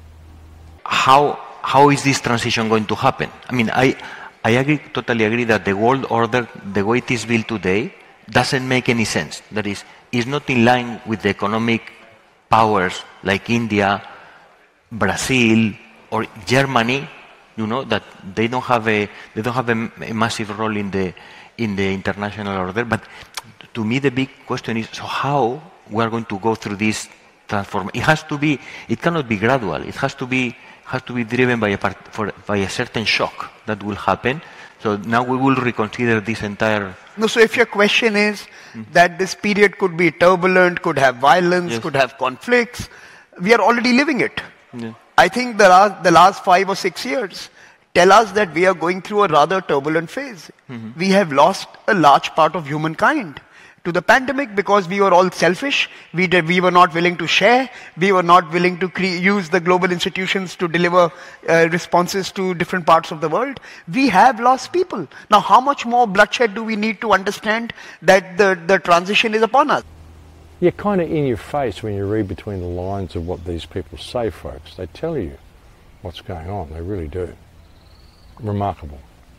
How, how is this transition going to happen? I mean, I... I agree, totally agree that the world order, the way it is built today, doesn't make any sense. That is, it's not in line with the economic powers like India, Brazil, or Germany. You know that they don't have a they don't have a, a massive role in the in the international order. But to me, the big question is: so how we are going to go through this transformation? It has to be. It cannot be gradual. It has to be. has to be driven by a, part, for, by a certain shock that will happen. So now we will reconsider this entire... No, so if your question is mm-hmm. that this period could be turbulent, could have violence, yes. could have conflicts, we are already living it. Yeah. I think the last, the last five or six years tell us that we are going through a rather turbulent phase. Mm-hmm. We have lost a large part of humankind to the pandemic because we were all selfish, we, did, we were not willing to share, we were not willing to cre- use the global institutions to deliver uh, responses to different parts of the world. We have lost people. Now how much more bloodshed do we need to understand that the, the transition is upon us? You're kind of in your face when you read between the lines of what these people say, folks. They tell you what's going on, they really do. Remarkable.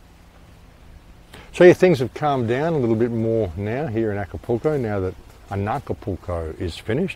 So yeah, things have calmed down a little bit more now here in Acapulco, now that Anacapulco is finished.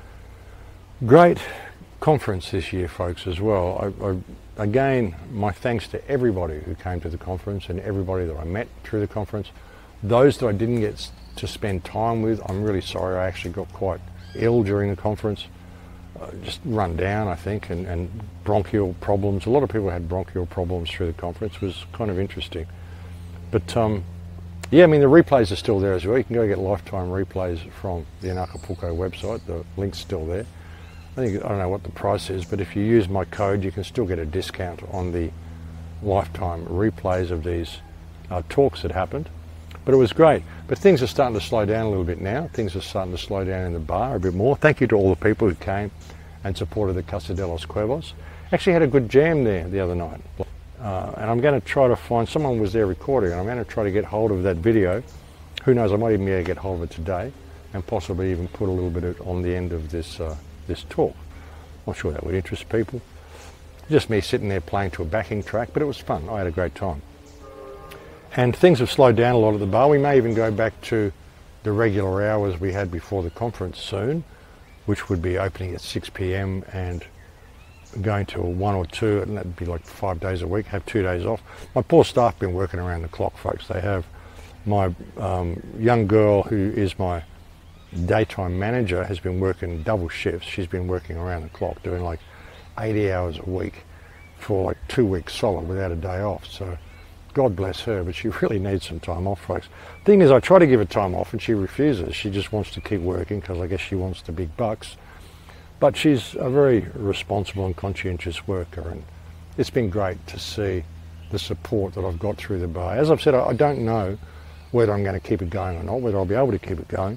Great conference this year, folks, as well. I, I, again, my thanks to everybody who came to the conference and everybody that I met through the conference. Those that I didn't get to spend time with, I'm really sorry. I actually got quite ill during the conference. Uh, just run down, I think, and, and bronchial problems. A lot of people had bronchial problems through the conference. It was kind of interesting. But um, yeah, I mean, the replays are still there as well. You can go get lifetime replays from the Anacapulco website. The link's still there. I think, I don't know what the price is, but if you use my code, you can still get a discount on the lifetime replays of these uh, talks that happened. But it was great. But things are starting to slow down a little bit now. Things are starting to slow down in the bar a bit more. Thank you to all the people who came and supported the Casa de los Cuervos. Actually had a good jam there the other night. Uh, and I'm going to try to find, someone was there recording, and I'm going to try to get hold of that video. Who knows, I might even be able to get hold of it today and possibly even put a little bit of, on the end of this, uh, this talk. I'm sure that would interest people. Just me sitting there playing to a backing track, but it was fun. I had a great time. And things have slowed down a lot at the bar. We may even go back to the regular hours we had before the conference soon. which would be opening at six p m and going to a one or two, and that'd be like five days a week, have two days off. My poor staff have been working around the clock, folks. They have my um, young girl, who is my daytime manager, has been working double shifts. She's been working around the clock, doing like eighty hours a week for like two weeks solid without a day off. So God bless her, but she really needs some time off, folks. Thing is, I try to give her time off and she refuses. She just wants to keep working because I guess she wants the big bucks. But she's a very responsible and conscientious worker, and it's been great to see the support that I've got through the bar. As I've said, I don't know whether I'm going to keep it going or not, whether I'll be able to keep it going.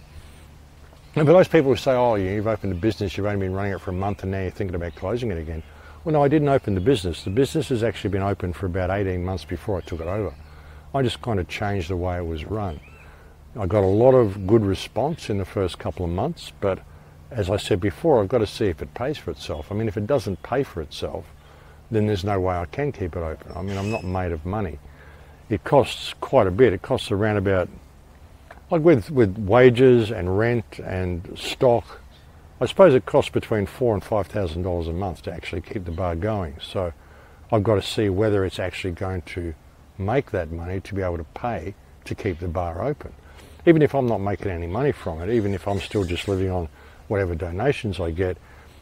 And for those people who say, oh, you've opened a business, you've only been running it for a month and now you're thinking about closing it again. Well, no, I didn't open the business. The business has actually been open for about eighteen months before I took it over. I just kind of changed the way it was run. I got a lot of good response in the first couple of months, but as I said before, I've got to see if it pays for itself. I mean, if it doesn't pay for itself, then there's no way I can keep it open. I mean, I'm not made of money. It costs quite a bit. It costs around about, like with, with wages and rent and stock, I suppose it costs between four and five thousand dollars a month to actually keep the bar going. So I've got to see whether it's actually going to make that money to be able to pay to keep the bar open. Even if I'm not making any money from it, even if I'm still just living on whatever donations I get,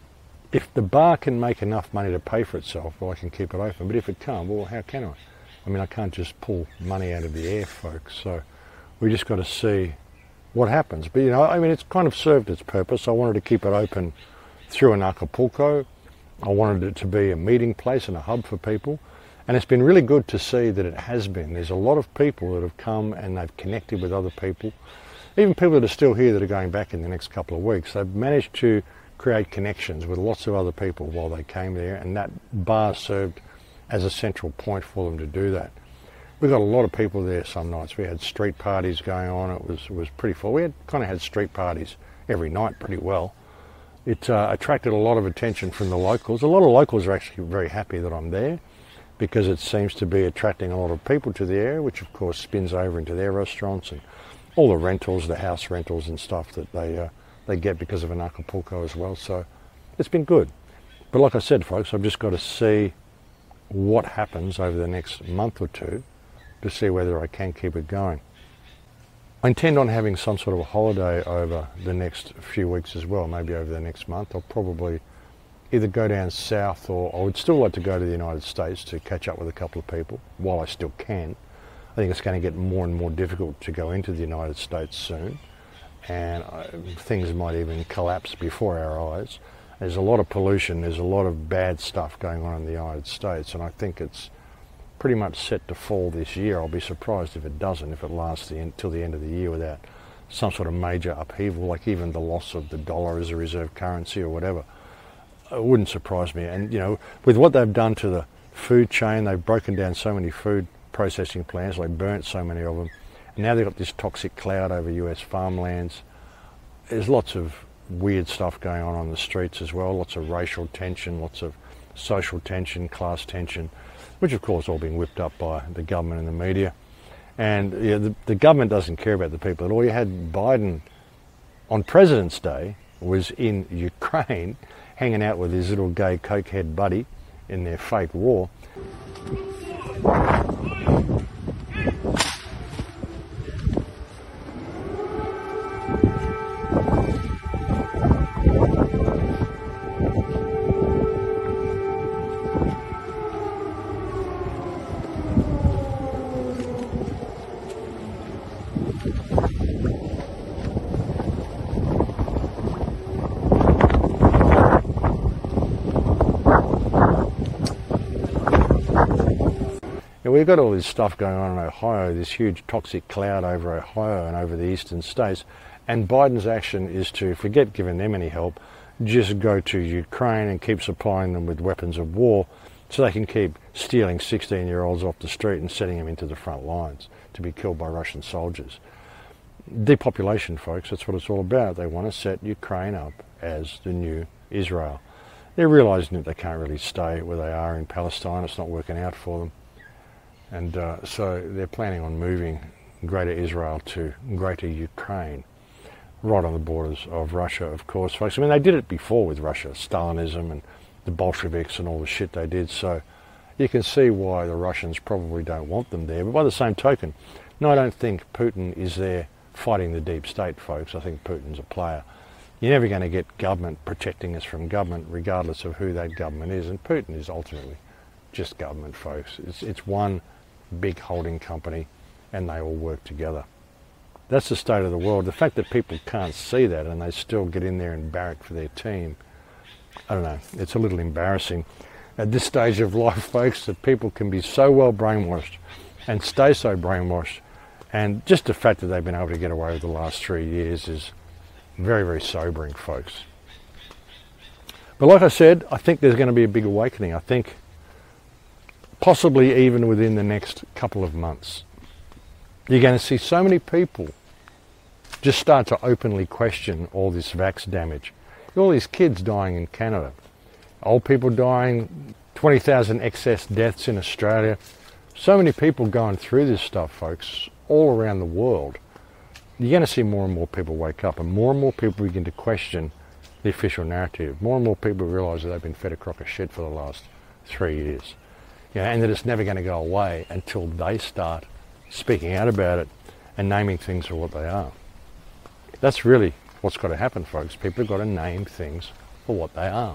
if the bar can make enough money to pay for itself, well, I can keep it open. But if it can't, well, how can I? I mean, I can't just pull money out of the air, folks. So we just got to see what happens. But, you know, I mean, it's kind of served its purpose. I wanted to keep it open through in Acapulco. I wanted it to be a meeting place and a hub for people. And it's been really good to see that it has been. There's a lot of people that have come and they've connected with other people. Even people that are still here that are going back in the next couple of weeks. They've managed to create connections with lots of other people while they came there, and that bar served as a central point for them to do that. We got a lot of people there some nights. We had street parties going on. It was, it was pretty full. We had kind of had street parties every night pretty well. It uh, attracted a lot of attention from the locals. A lot of locals are actually very happy that I'm there, because it seems to be attracting a lot of people to the area, which of course spins over into their restaurants and all the rentals, the house rentals and stuff that they uh, they get because of an Acapulco as well. So it's been good. But like I said, folks, I've just got to see what happens over the next month or two to see whether I can keep it going. I intend on having some sort of a holiday over the next few weeks as well, maybe over the next month. I'll probably either go down south, or I would still like to go to the United States to catch up with a couple of people while I still can. I think it's going to get more and more difficult to go into the United States soon, and uh, things might even collapse before our eyes. There's a lot of pollution, there's a lot of bad stuff going on in the United States, and I think it's pretty much set to fall this year. I'll be surprised if it doesn't, if it lasts the end, till the end of the year without some sort of major upheaval, like even the loss of the dollar as a reserve currency or whatever. It wouldn't surprise me. And, you know, with what they've done to the food chain, they've broken down so many food processing plants, they burnt so many of them. And now they've got this toxic cloud over U S farmlands. There's lots of weird stuff going on on the streets as well, lots of racial tension, lots of social tension, class tension, which of course all being whipped up by the government and the media. And yeah, the, the government doesn't care about the people at all. You had Biden on President's Day was in Ukraine hanging out with his little gay cokehead buddy in their fake war. We've got all this stuff going on in Ohio, this huge toxic cloud over Ohio and over the eastern states, and Biden's action is to forget giving them any help, just go to Ukraine and keep supplying them with weapons of war so they can keep stealing sixteen-year-olds off the street and setting them into the front lines to be killed by Russian soldiers. Depopulation, folks, that's what it's all about. They want to set Ukraine up as the new Israel. They're realising that they can't really stay where they are in Palestine. It's not working out for them. And uh, so they're planning on moving Greater Israel to Greater Ukraine. right on the borders of Russia, of course, folks. I mean, they did it before with Russia, Stalinism and the Bolsheviks and all the shit they did, so you can see why the Russians probably don't want them there. But by the same token, no, I don't think Putin is there fighting the deep state, folks. I think Putin's a player. You're never going to get government protecting us from government, regardless of who that government is, and Putin is ultimately just government, folks. It's, it's one big holding company, and they all work together. That's the state of the world. The fact that people can't see that and they still get in there and barrack for their team, I don't know, it's a little embarrassing at this stage of life, folks, that people can be so well brainwashed and stay so brainwashed, and just the fact that they've been able to get away with the last three years is very, very sobering, folks. But like I said, I think there's going to be a big awakening. I think possibly even within the next couple of months. You're going to see so many people just start to openly question all this vax damage. All these kids dying in Canada, old people dying, twenty thousand excess deaths in Australia. So many people going through this stuff, folks, all around the world. You're going to see more and more people wake up, and more and more people begin to question the official narrative. More and more people realise that they've been fed a crock of shit for the last three years. You know, and that it's never going to go away until they start speaking out about it and naming things for what they are. That's really what's got to happen, folks. People have got to name things for what they are.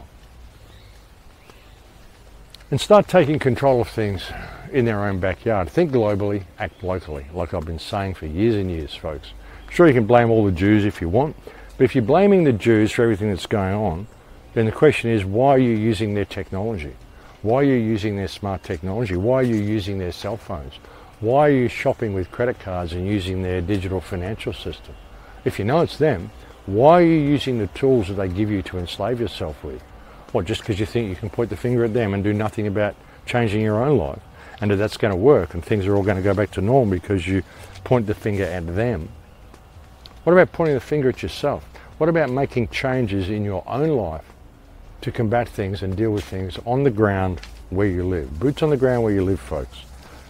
And start taking control of things in their own backyard. Think globally, act locally, like I've been saying for years and years, folks. Sure, you can blame all the Jews if you want, but if you're blaming the Jews for everything that's going on, then the question is, why are you using their technology? Why are you using their smart technology? Why are you using their cell phones? Why are you shopping with credit cards and using their digital financial system? If you know it's them, why are you using the tools that they give you to enslave yourself with? What, just because you think you can point the finger at them and do nothing about changing your own life, and that that's going to work and things are all going to go back to normal because you point the finger at them? What about pointing the finger at yourself? What about making changes in your own life to combat things and deal with things on the ground where you live? Boots on the ground where you live, folks.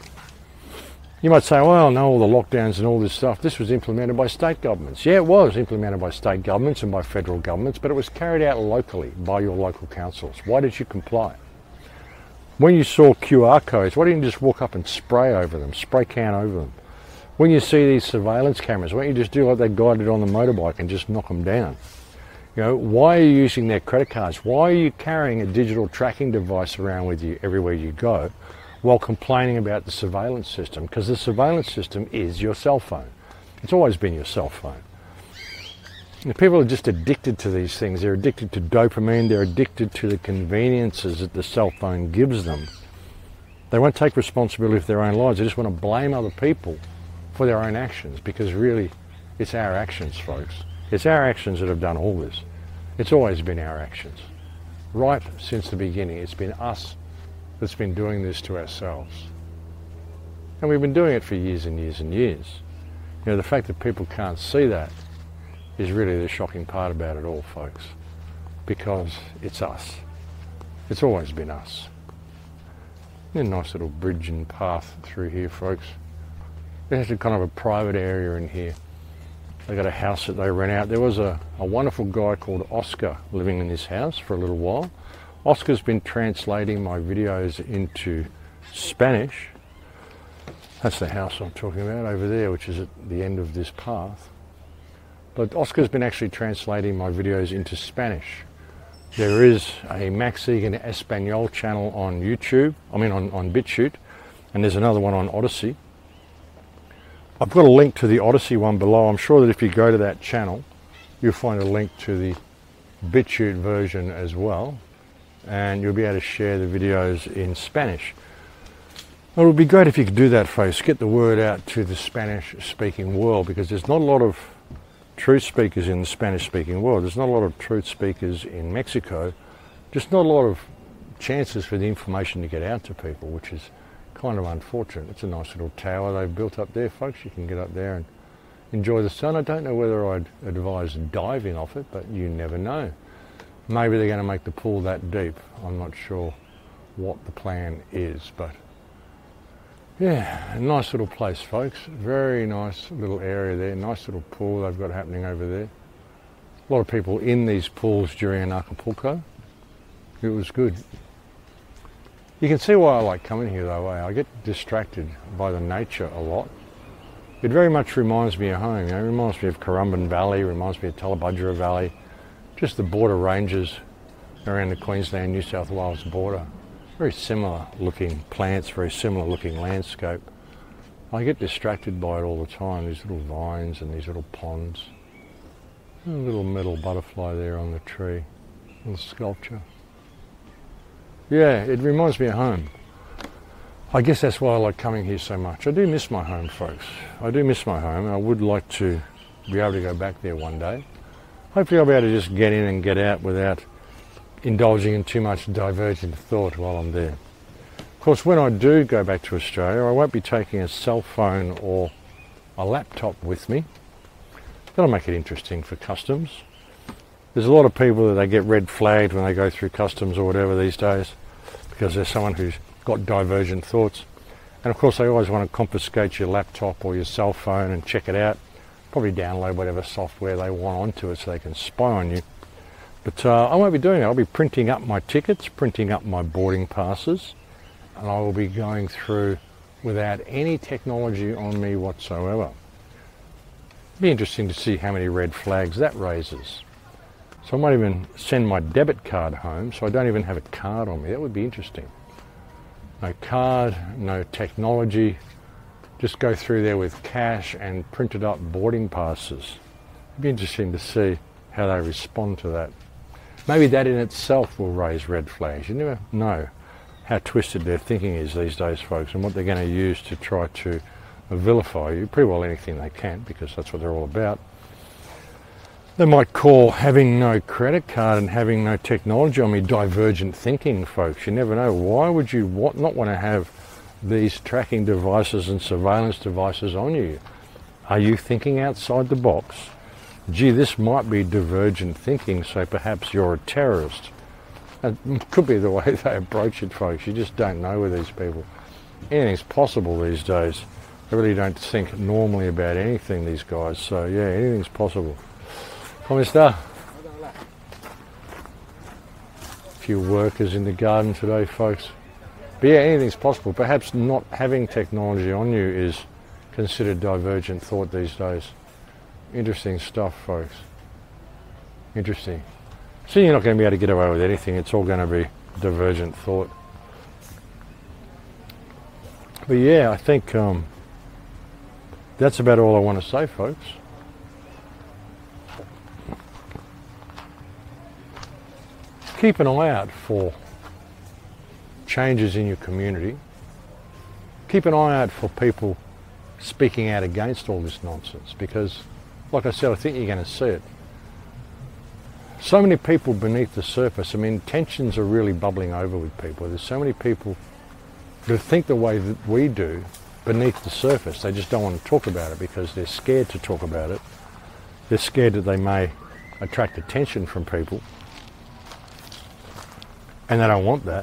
You might say, well, no, all the lockdowns and all this stuff, this was implemented by state governments. Yeah, it was implemented by state governments and by federal governments, but it was carried out locally by your local councils. Why did you comply? When you saw Q R codes, why didn't you just walk up and spray over them, spray can over them? When you see these surveillance cameras, why don't you just do like that guy did on the motorbike and just knock them down? You know, why are you using their credit cards? Why are you carrying a digital tracking device around with you everywhere you go while complaining about the surveillance system? Because the surveillance system is your cell phone. It's always been your cell phone. And people are just addicted to these things. They're addicted to dopamine. They're addicted to the conveniences that the cell phone gives them. They won't take responsibility for their own lives. They just want to blame other people for their own actions, because really it's our actions, folks. It's our actions that have done all this. It's always been our actions. Right since the beginning, it's been us that's been doing this to ourselves. And we've been doing it for years and years and years. You know, the fact that people can't see that is really the shocking part about it all, folks, because it's us. It's always been us. A nice little bridge and path through here, folks. There's a kind of a private area in here. They got a house that they rent out. There was a, a wonderful guy called Oscar living in this house for a little while. Oscar's been translating my videos into Spanish. That's the house I'm talking about over there, which is at the end of this path. But Oscar's been actually translating my videos into Spanish. There is a Max Egan Espanol channel on YouTube, I mean on, on BitChute, and there's another one on Odyssey. I've got a link to the Odyssey one below. I'm sure that if you go to that channel, you'll find a link to the BitChute version as well, and you'll be able to share the videos in Spanish. It would be great if you could do that, folks. Get the word out to the Spanish-speaking world, because there's not a lot of truth speakers in the Spanish-speaking world. There's not a lot of truth speakers in Mexico. Just not a lot of chances for the information to get out to people, which is kind of unfortunate. It's a nice little tower they've built up there, folks. You can get up there and enjoy the sun. I don't know whether I'd advise diving off it, but you never know. Maybe they're going to make the pool that deep. I'm not sure what the plan is, but yeah, a nice little place, folks. Very nice little area there. Nice little pool they've got happening over there. A lot of people in these pools during Acapulco. It was good. You can see why I like coming here though. Eh? I get distracted by the nature a lot. It very much reminds me of home. You know, it reminds me of Currumbin Valley, reminds me of Talabudgera Valley, just the border ranges around the Queensland, New South Wales border. Very similar looking plants, very similar looking landscape. I get distracted by it all the time, these little vines and these little ponds. A little metal butterfly there on the tree, little sculpture. Yeah, it reminds me of home. I guess that's why I like coming here so much. I do miss my home, folks. I do miss my home, and I would like to be able to go back there one day. Hopefully I'll be able to just get in and get out without indulging in too much divergent thought while I'm there. Of course, when I do go back to Australia, I won't be taking a cell phone or a laptop with me. That'll make it interesting for customs. There's a lot of people that they get red flagged when they go through customs or whatever these days because there's someone who's got divergent thoughts. And of course they always want to confiscate your laptop or your cell phone and check it out. Probably download whatever software they want onto it so they can spy on you. But uh, I won't be doing it. I'll be printing up my tickets, printing up my boarding passes, and I will be going through without any technology on me whatsoever. It'll be interesting to see how many red flags that raises. So I might even send my debit card home so I don't even have a card on me. That would be interesting. No card, no technology. Just go through there with cash and printed up boarding passes. It'd be interesting to see how they respond to that. Maybe that in itself will raise red flags. You never know how twisted their thinking is these days, folks, and what they're going to use to try to vilify you. Pretty well anything they can, because that's what they're all about. They might call having no credit card and having no technology on me divergent thinking, folks. You never know. Why would you want, not want to have these tracking devices and surveillance devices on you? Are you thinking outside the box? Gee, this might be divergent thinking, so perhaps you're a terrorist. It could be the way they approach it, folks. You just don't know with these people. Anything's possible these days. They really don't think normally about anything, these guys. So yeah, anything's possible. Come está? A few workers in the garden today, folks. But yeah, anything's possible. Perhaps not having technology on you is considered divergent thought these days. Interesting stuff, folks. Interesting. So you're not going to be able to get away with anything. It's all going to be divergent thought. But yeah, I think um, that's about all I want to say, folks. Keep an eye out for changes in your community. Keep an eye out for people speaking out against all this nonsense, because, like I said, I think you're going to see it. So many people beneath the surface. I mean, tensions are really bubbling over with people. There's so many people who think the way that we do beneath the surface. They just don't want to talk about it because they're scared to talk about it. They're scared that they may attract attention from people. And they don't want that.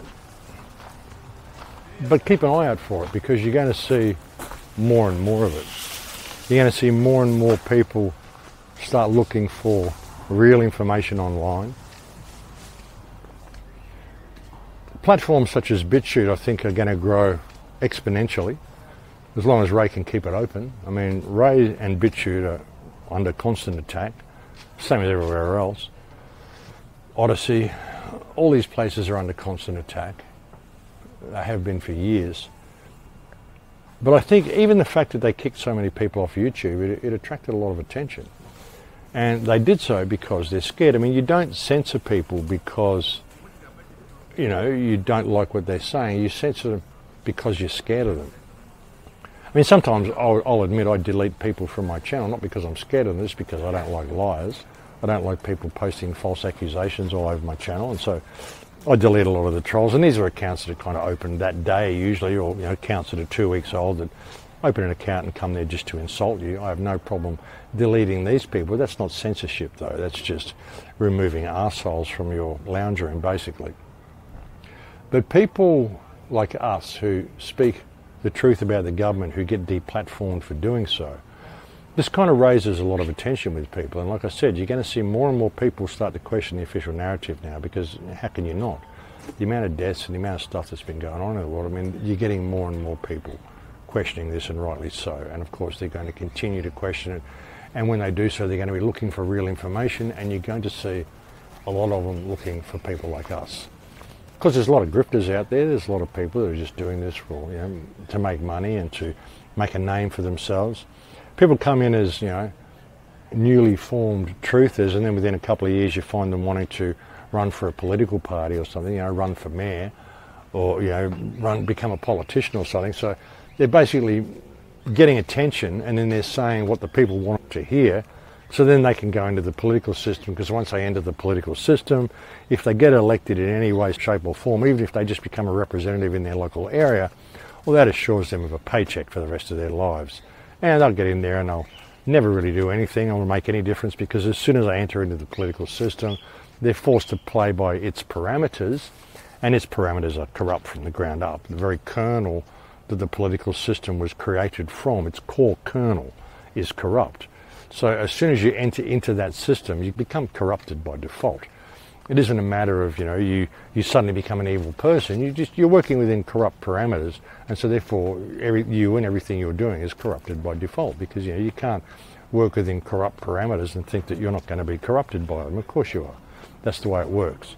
But keep an eye out for it, because you're going to see more and more of it. You're going to see more and more people start looking for real information online. Platforms such as BitChute, I think, are going to grow exponentially, as long as Ray can keep it open. I mean, Ray and BitChute are under constant attack, same as everywhere else. Odyssey, all these places are under constant attack. They have been for years. But I think even the fact that they kicked so many people off YouTube, it, it attracted a lot of attention. And they did so because they're scared. I mean, you don't censor people because, you know, you don't like what they're saying. You censor them because you're scared of them. I mean, sometimes I'll, I'll admit I delete people from my channel, not because I'm scared of them, just because I don't like liars. I don't like people posting false accusations all over my channel, and so I delete a lot of the trolls. And these are accounts that are kind of open that day usually, or, you know, accounts that are two weeks old that open an account and come there just to insult you. I have no problem deleting these people. That's not censorship though. That's just removing arseholes from your lounge room, basically. But people like us who speak the truth about the government, who get deplatformed for doing so, this kind of raises a lot of attention with people. And like I said, you're going to see more and more people start to question the official narrative now, because how can you not? The amount of deaths and the amount of stuff that's been going on in the world, I mean, you're getting more and more people questioning this, and rightly so. And of course, they're going to continue to question it. And when they do so, they're going to be looking for real information, and you're going to see a lot of them looking for people like us. Because there's a lot of grifters out there, there's a lot of people that are just doing this for, you know, to make money and to make a name for themselves. People come in as, you know, newly formed truthers, and then within a couple of years you find them wanting to run for a political party or something, you know, run for mayor, or, you know, run, become a politician or something. So they're basically getting attention, and then they're saying what the people want to hear, so then they can go into the political system, because once they enter the political system, if they get elected in any way, shape or form, even if they just become a representative in their local area, well, that assures them of a paycheck for the rest of their lives. And they'll get in there and they'll never really do anything or make any difference, because as soon as they enter into the political system, they're forced to play by its parameters, and its parameters are corrupt from the ground up. The very kernel that the political system was created from, its core kernel, is corrupt. So as soon as you enter into that system, you become corrupted by default. It isn't a matter of, you know, you, you suddenly become an evil person. You just, you're working within corrupt parameters, and so therefore every, you and everything you're doing is corrupted by default, because, you know, you can't work within corrupt parameters and think that you're not going to be corrupted by them. Of course you are. That's the way it works.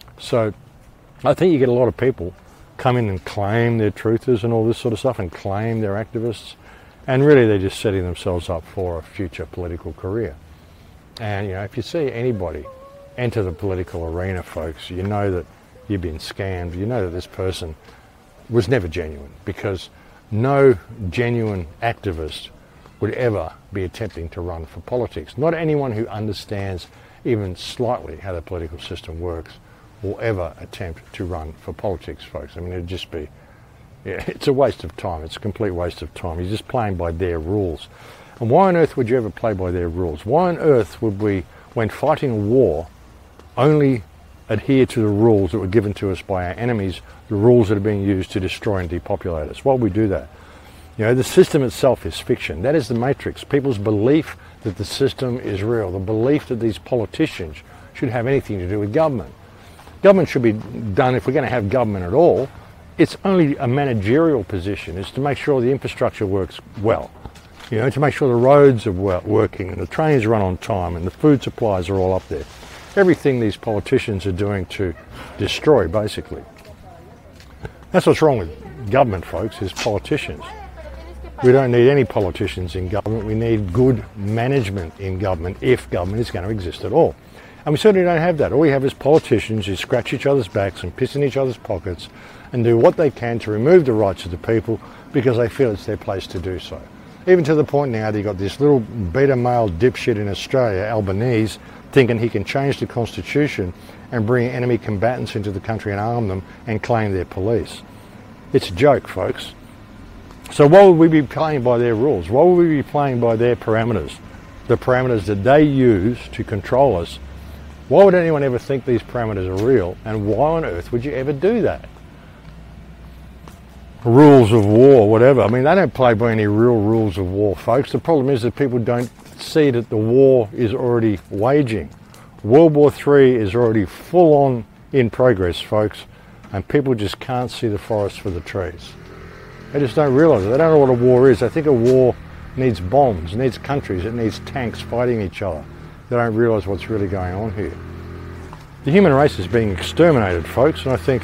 So I think you get a lot of people come in and claim they're truthers and all this sort of stuff, and claim they're activists, and really they're just setting themselves up for a future political career. And, you know, if you see anybody enter the political arena, folks, you know that you've been scammed. You know that this person was never genuine, because no genuine activist would ever be attempting to run for politics. Not anyone who understands even slightly how the political system works will ever attempt to run for politics, folks. I mean, it'd just be, yeah, it's a waste of time. It's a complete waste of time. You're just playing by their rules. And why on earth would you ever play by their rules? Why on earth would we, when fighting a war, only adhere to the rules that were given to us by our enemies, the rules that are being used to destroy and depopulate us? Why would we do that? You know, the system itself is fiction. That is the matrix. People's belief that the system is real, the belief that these politicians should have anything to do with government. Government should be done, if we're going to have government at all, it's only a managerial position. It's to make sure the infrastructure works well. You know, to make sure the roads are working and the trains run on time and the food supplies are all up there. Everything these politicians are doing to destroy, basically. That's what's wrong with government, folks, is politicians. We don't need any politicians in government. We need good management in government, if government is going to exist at all. And we certainly don't have that. All we have is politicians who scratch each other's backs and piss in each other's pockets and do what they can to remove the rights of the people, because they feel it's their place to do so. Even to the point now that you've got this little beta male dipshit in Australia, Albanese, thinking he can change the constitution and bring enemy combatants into the country and arm them and claim they're police. It's a joke, folks. So why would we be playing by their rules? Why would we be playing by their parameters? The parameters that they use to control us. Why would anyone ever think these parameters are real? And why on earth would you ever do that? Rules of war, whatever. I mean, they don't play by any real rules of war, folks. The problem is that people don't see that the war is already waging. World War Three is already full on in progress, folks, and people just can't see the forest for the trees. They just don't realise it. They don't know what a war is. They think a war needs bombs, it needs countries, it needs tanks fighting each other. They don't realise what's really going on here. The human race is being exterminated, folks, and I think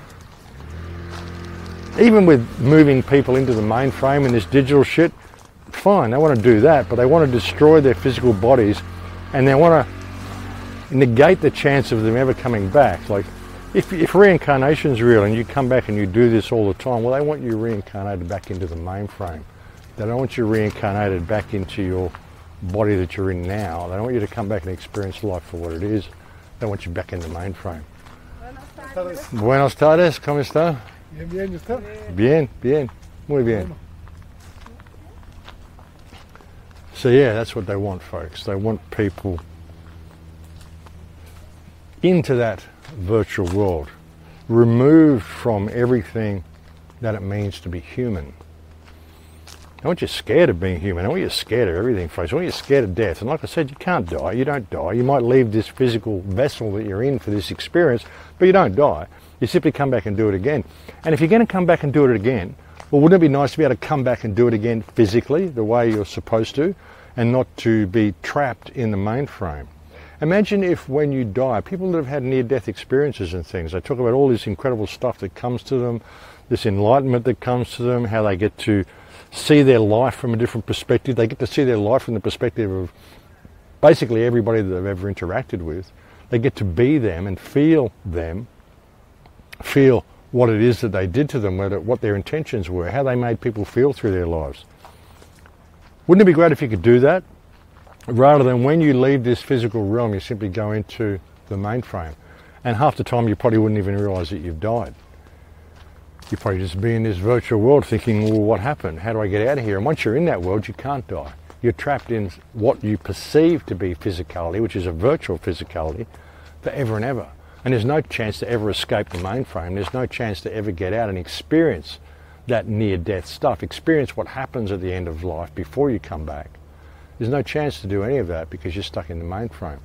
even with moving people into the mainframe and this digital shit, fine, they want to do that, but they want to destroy their physical bodies, and they want to negate the chance of them ever coming back. Like, if, if reincarnation's real and you come back and you do this all the time, well, they want you reincarnated back into the mainframe. They don't want you reincarnated back into your body that you're in now. They don't want you to come back and experience life for what it is. They want you back in the mainframe. Buenas tardes, ¿cómo está? Bien, bien, ¿y usted? Bien, bien, muy bien. So yeah, that's what they want, folks. They want people into that virtual world, removed from everything that it means to be human. I want you scared of being human. I want you scared of everything, folks. I want you scared of death. And like I said, you can't die. You don't die. You might leave this physical vessel that you're in for this experience, but you don't die. You simply come back and do it again. And if you're going to come back and do it again, well, wouldn't it be nice to be able to come back and do it again physically, the way you're supposed to, and not to be trapped in the mainframe? Imagine if when you die, people that have had near-death experiences and things, they talk about all this incredible stuff that comes to them, this enlightenment that comes to them, how they get to see their life from a different perspective. They get to see their life from the perspective of basically everybody that they've ever interacted with. They get to be them and feel them, feel what it is that they did to them, what their intentions were, how they made people feel through their lives. Wouldn't it be great if you could do that? Rather than when you leave this physical realm, you simply go into the mainframe. And half the time you probably wouldn't even realise that you've died. You'd probably just be in this virtual world thinking, well, what happened? How do I get out of here? And once you're in that world, you can't die. You're trapped in what you perceive to be physicality, which is a virtual physicality, forever and ever. And there's no chance to ever escape the mainframe. There's no chance to ever get out and experience that near-death stuff. Experience what happens at the end of life before you come back. There's no chance to do any of that because you're stuck in the mainframe.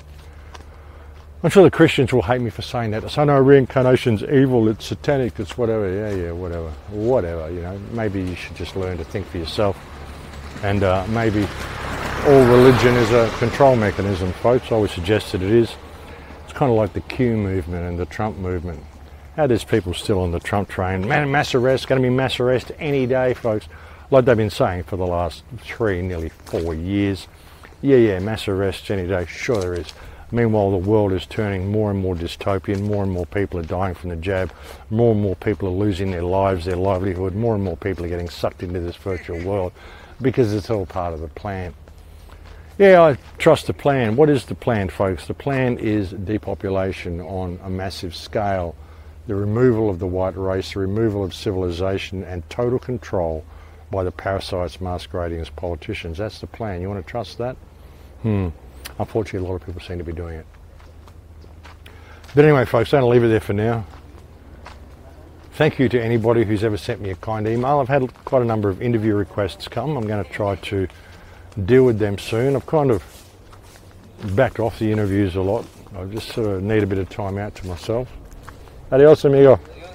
I'm sure the Christians will hate me for saying that. So no, reincarnation's evil, it's satanic, it's whatever. Yeah, yeah, whatever. Whatever, you know. Maybe you should just learn to think for yourself. And uh, maybe all religion is a control mechanism, folks. I would suggest that it is. It's kind of like the Q movement and the Trump movement. How there's people still on the Trump train. Man, mass arrest, going to be mass arrest any day, folks. Like they've been saying for the last three, nearly four years. Yeah, yeah, mass arrests any day. Sure there is. Meanwhile, the world is turning more and more dystopian. More and more people are dying from the jab. More and more people are losing their lives, their livelihood. More and more people are getting sucked into this virtual world because it's all part of the plan. Yeah, I trust the plan. What is the plan, folks? The plan is depopulation on a massive scale. The removal of the white race, the removal of civilization, and total control by the parasites masquerading as politicians. That's the plan. You want to trust that? Hmm. Unfortunately, a lot of people seem to be doing it. But anyway, folks, I'm going to leave it there for now. Thank you to anybody who's ever sent me a kind email. I've had quite a number of interview requests come. I'm going to try to deal with them soon. I've kind of backed off the interviews a lot. I just sort of need a bit of time out to myself. Adios, amigo.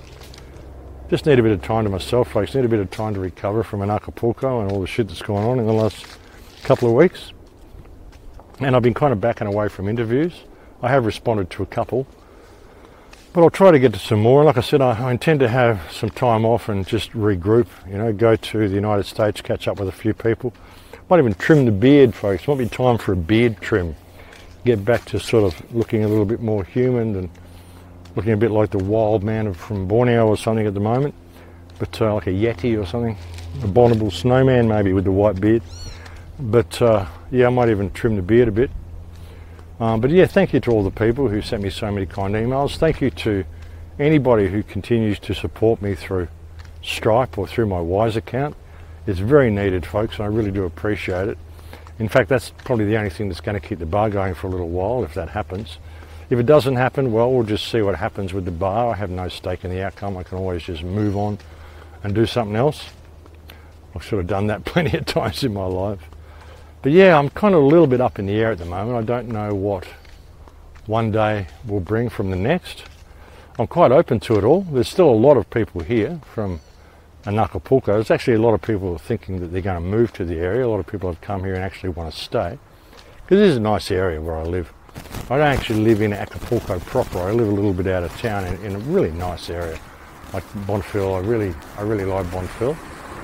Just need a bit of time to myself, folks. Need a bit of time to recover from an Acapulco and all the shit that's going on in the last couple of weeks. And I've been kind of backing away from interviews. I have responded to a couple, but I'll try to get to some more. Like I said, I, I intend to have some time off and just regroup, you know, go to the United States, catch up with a few people. Might even trim the beard, folks. Might be time for a beard trim. Get back to sort of looking a little bit more human and looking a bit like the wild man from Borneo or something at the moment, but uh, like a Yeti or something, abominable snowman maybe with the white beard. But uh, yeah, I might even trim the beard a bit. Um, but yeah, thank you to all the people who sent me so many kind emails. Thank you to anybody who continues to support me through Stripe or through my Wise account. It's very needed, folks, and I really do appreciate it. In fact, that's probably the only thing that's going to keep the bar going for a little while, if that happens. If it doesn't happen, well, we'll just see what happens with the bar. I have no stake in the outcome. I can always just move on and do something else. I've sort of done that plenty of times in my life. But yeah, I'm kind of a little bit up in the air at the moment. I don't know what one day will bring from the next. I'm quite open to it all. There's still a lot of people here from Acapulco. There's actually a lot of people thinking that they're going to move to the area. A lot of people have come here and actually want to stay. Because this is a nice area where I live. I don't actually live in Acapulco proper. I live a little bit out of town in, in a really nice area, like Bonfil. I really, I really like Bonfil.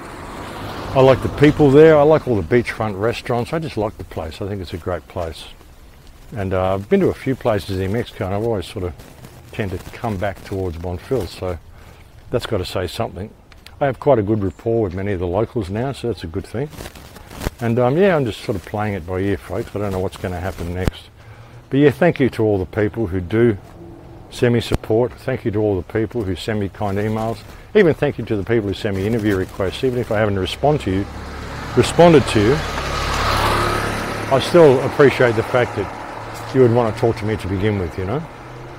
I like the people there. I like all the beachfront restaurants. I just like the place. I think it's a great place. And uh, I've been to a few places in Mexico, and I've always sort of tend to come back towards Bonfil. So that's got to say something. I have quite a good rapport with many of the locals now, so that's a good thing. And um, yeah, I'm just sort of playing it by ear, folks. I don't know what's going to happen next. But yeah, thank you to all the people who do send me support. Thank you to all the people who send me kind emails. Even thank you to the people who send me interview requests. Even if I haven't responded to you, responded to you, I still appreciate the fact that you would want to talk to me to begin with, you know.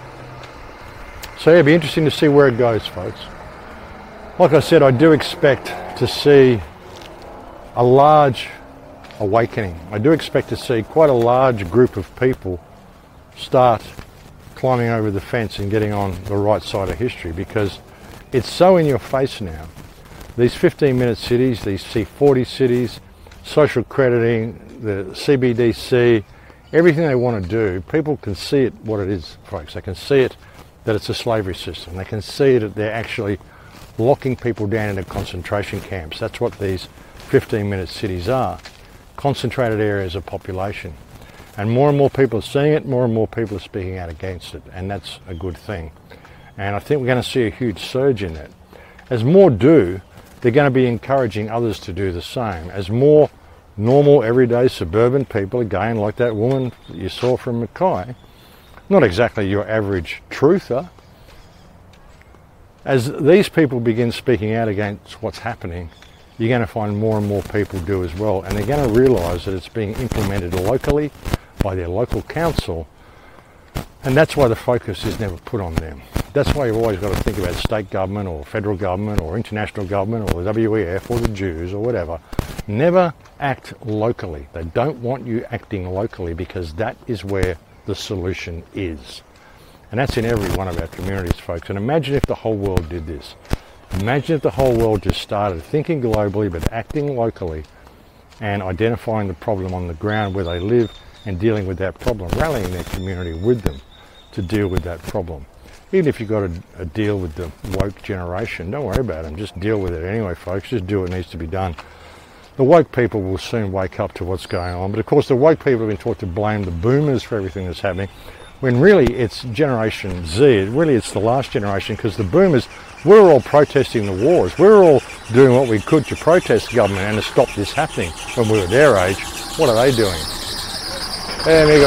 So yeah, it'd be interesting to see where it goes, folks. Like I said, I do expect to see a large awakening. I do expect to see quite a large group of people start climbing over the fence and getting on the right side of history, because it's so in your face now. These fifteen minute cities, these C forty cities, social crediting, the C B D C, everything they want to do, people can see it what it is, folks. They can see it that it's a slavery system. They can see that they're actually locking people down into concentration camps. That's what these fifteen minute cities are. Concentrated areas of population. And more and more people are seeing it, more and more people are speaking out against it, and that's a good thing. And I think we're going to see a huge surge in that. As more do, they're going to be encouraging others to do the same. As more normal, everyday, suburban people, again, like that woman that you saw from Mackay, not exactly your average truther, as these people begin speaking out against what's happening, you're going to find more and more people do as well, and they're going to realise that it's being implemented locally by their local council, and that's why the focus is never put on them. That's why you've always got to think about state government or federal government or international government or the W E F or the Jews or whatever. Never act locally. They don't want you acting locally, because that is where the solution is. And that's in every one of our communities, folks. And imagine if the whole world did this. Imagine if the whole world just started thinking globally but acting locally and identifying the problem on the ground where they live and dealing with that problem, rallying their community with them to deal with that problem. Even if you've got a, a deal with the woke generation, don't worry about them. Just deal with it anyway, folks. Just do what needs to be done. The woke people will soon wake up to what's going on. But of course, the woke people have been taught to blame the boomers for everything that's happening, when really it's Generation Z. Really it's the last generation, because the boomers, we're all protesting the wars. We're all doing what we could to protest government and to stop this happening when we were their age. What are they doing? Hey, amigo.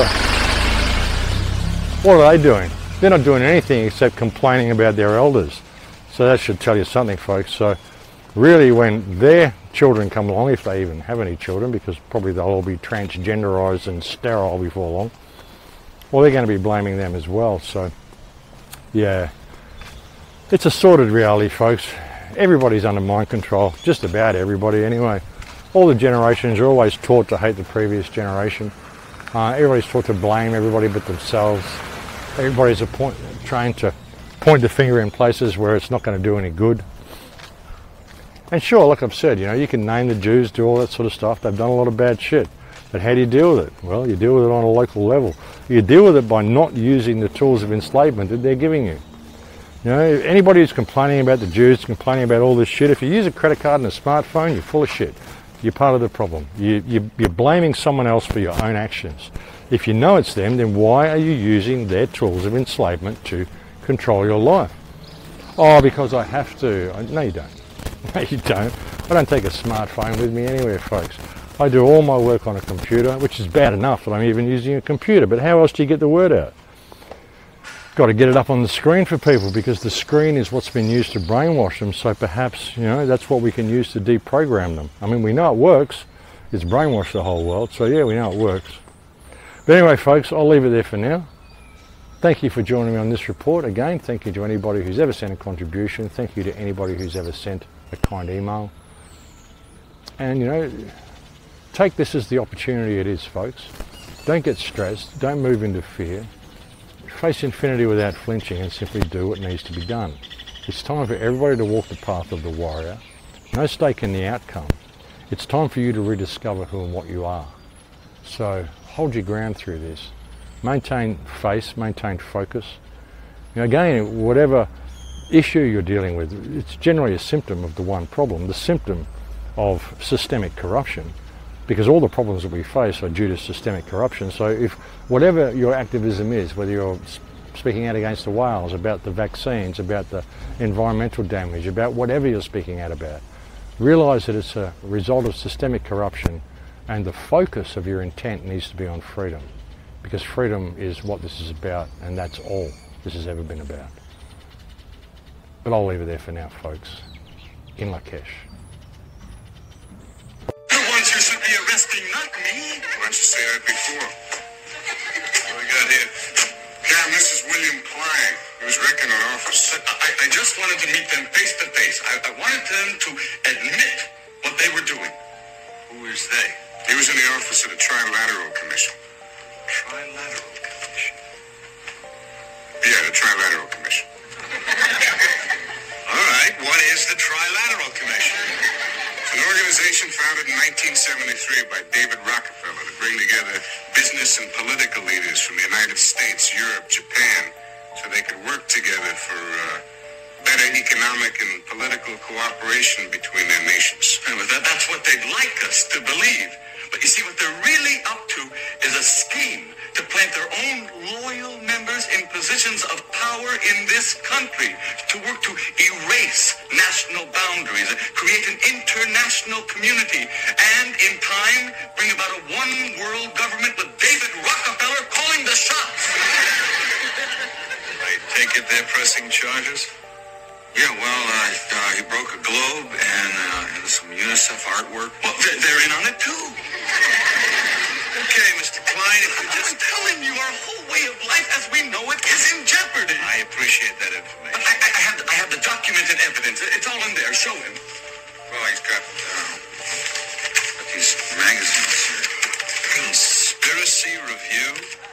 What are they doing? They're not doing anything except complaining about their elders. So that should tell you something, folks. So really, when their children come along, if they even have any children, because probably they'll all be transgenderised and sterile before long, well, they're going to be blaming them as well. So, yeah, it's a sordid reality, folks. Everybody's under mind control, just about everybody anyway. All the generations are always taught to hate the previous generation. Uh, everybody's taught to blame everybody but themselves. Everybody's a point, trained to point the finger in places where it's not going to do any good. And sure, like I've said, you know, you can name the Jews, do all that sort of stuff. They've done a lot of bad shit. But how do you deal with it? Well, you deal with it on a local level. You deal with it by not using the tools of enslavement that they're giving you. You know, anybody who's complaining about the Jews, complaining about all this shit, if you use a credit card and a smartphone, you're full of shit. You're part of the problem. You, you, you're blaming someone else for your own actions. If you know it's them, then why are you using their tools of enslavement to control your life? Oh, because I have to. No, you don't. No, you don't. I don't take a smartphone with me anywhere, folks. I do all my work on a computer, which is bad enough that I'm even using a computer, but how else do you get the word out? Got to get it up on the screen for people, because the screen is what's been used to brainwash them, so perhaps, you know, that's what we can use to deprogram them. I mean, we know it works. It's brainwashed the whole world, so yeah, we know it works. But anyway, folks, I'll leave it there for now. Thank you for joining me on this report. Again, thank you to anybody who's ever sent a contribution. Thank you to anybody who's ever sent a kind email. And, you know, take this as the opportunity it is, folks. Don't get stressed. Don't move into fear. Face infinity without flinching and simply do what needs to be done. It's time for everybody to walk the path of the warrior. No stake in the outcome. It's time for you to rediscover who and what you are. So hold your ground through this. Maintain face, maintain focus. You know, again, whatever issue you're dealing with, it's generally a symptom of the one problem, the symptom of systemic corruption, because all the problems that we face are due to systemic corruption. So if whatever your activism is, whether you're speaking out against the whales, about the vaccines, about the environmental damage, about whatever you're speaking out about, realise that it's a result of systemic corruption, and the focus of your intent needs to be on freedom, because freedom is what this is about, and that's all this has ever been about. But I'll leave it there for now, folks. In Lakesh. You should be arresting, not me. Why don't you say that before? What we got here? Cam, this is William Klein. He was wrecking an office. I, I just wanted to meet them face to face. I, I wanted them to admit what they were doing. was they? He was in the office of the Trilateral Commission. Trilateral Commission? Yeah, the Trilateral Commission. All right, what is the Trilateral Commission? It's an organization founded in nineteen seventy-three by David Rockefeller to bring together business and political leaders from the United States, Europe, Japan, so they could work together for uh, better economic and political cooperation between their nations. And that, that's what they'd like us to believe. But you see, what they're really up to is a scheme to plant their own loyal members in positions of power in this country, to work to erase national boundaries, create an international community, and in time bring about a one-world government with David Rockefeller calling the shots. I take it they're pressing charges? Yeah, well, uh, uh, he broke a globe and, uh, and some UNICEF artwork. Well, they're, they're in on it, too. Okay, Mister Klein, if you're just telling you our whole way of life as we know it is in jeopardy. I appreciate that information. But I, I, I, have, I have the documented evidence. It's all in there. Show him. Well, he's got, uh, got these magazines here. Conspiracy Review,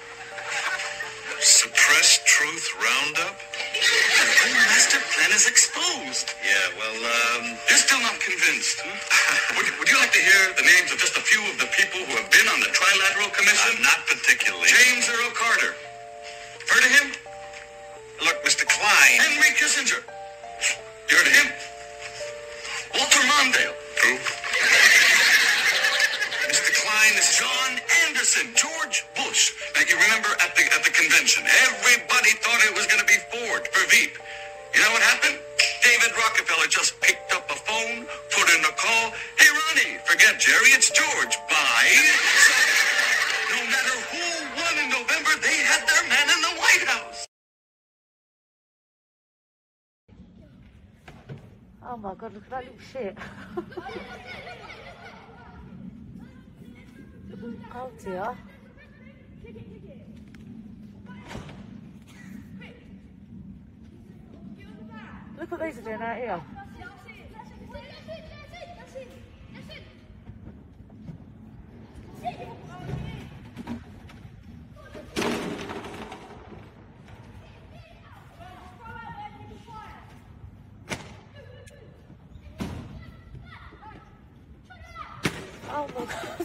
Suppressed Truth Roundup. The whole master plan is exposed. Yeah, well, um... You're still not convinced, huh? would, would you like to hear the names of just a few of the people who have been on the Trilateral Commission? Uh, not particularly. James Earl Carter. Heard of him? Look, Mister Klein... Henry Kissinger. You heard of him? Walter Mondale. Who? Mister Klein is John Anderson, George Bush. Now, you remember at the at the convention, everybody thought it was going to be Ford for Veep. You know what happened? David Rockefeller just picked up a phone, put in a call. Hey, Ronnie, forget Jerry, it's George. Bye. No matter who won in November, they had their man in the White House. Oh my God, look at that little shit. Oh dear. Look what these are doing out here. Oh my God.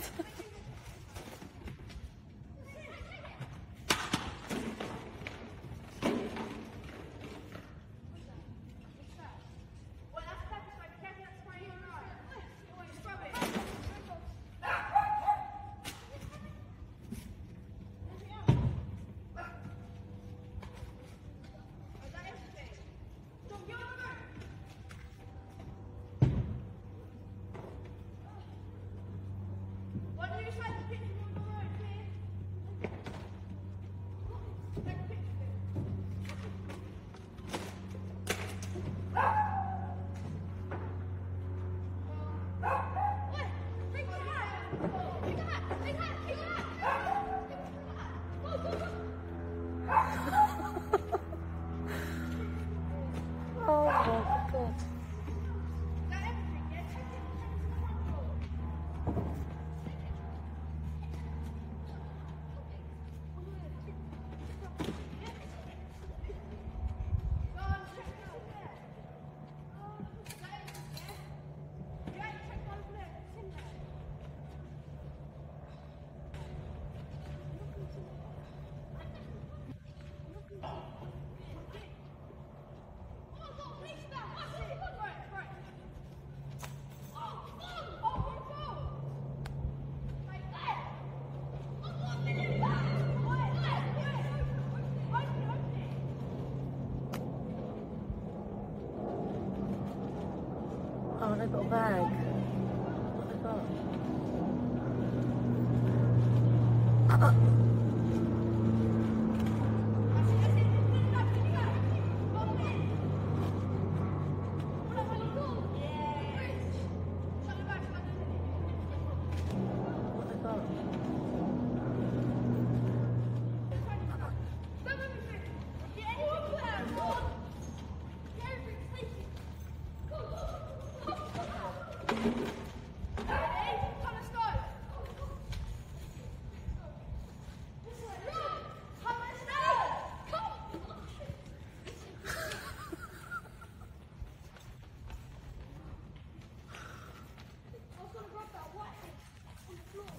Oh, they've got a bag. What have they got? Uh,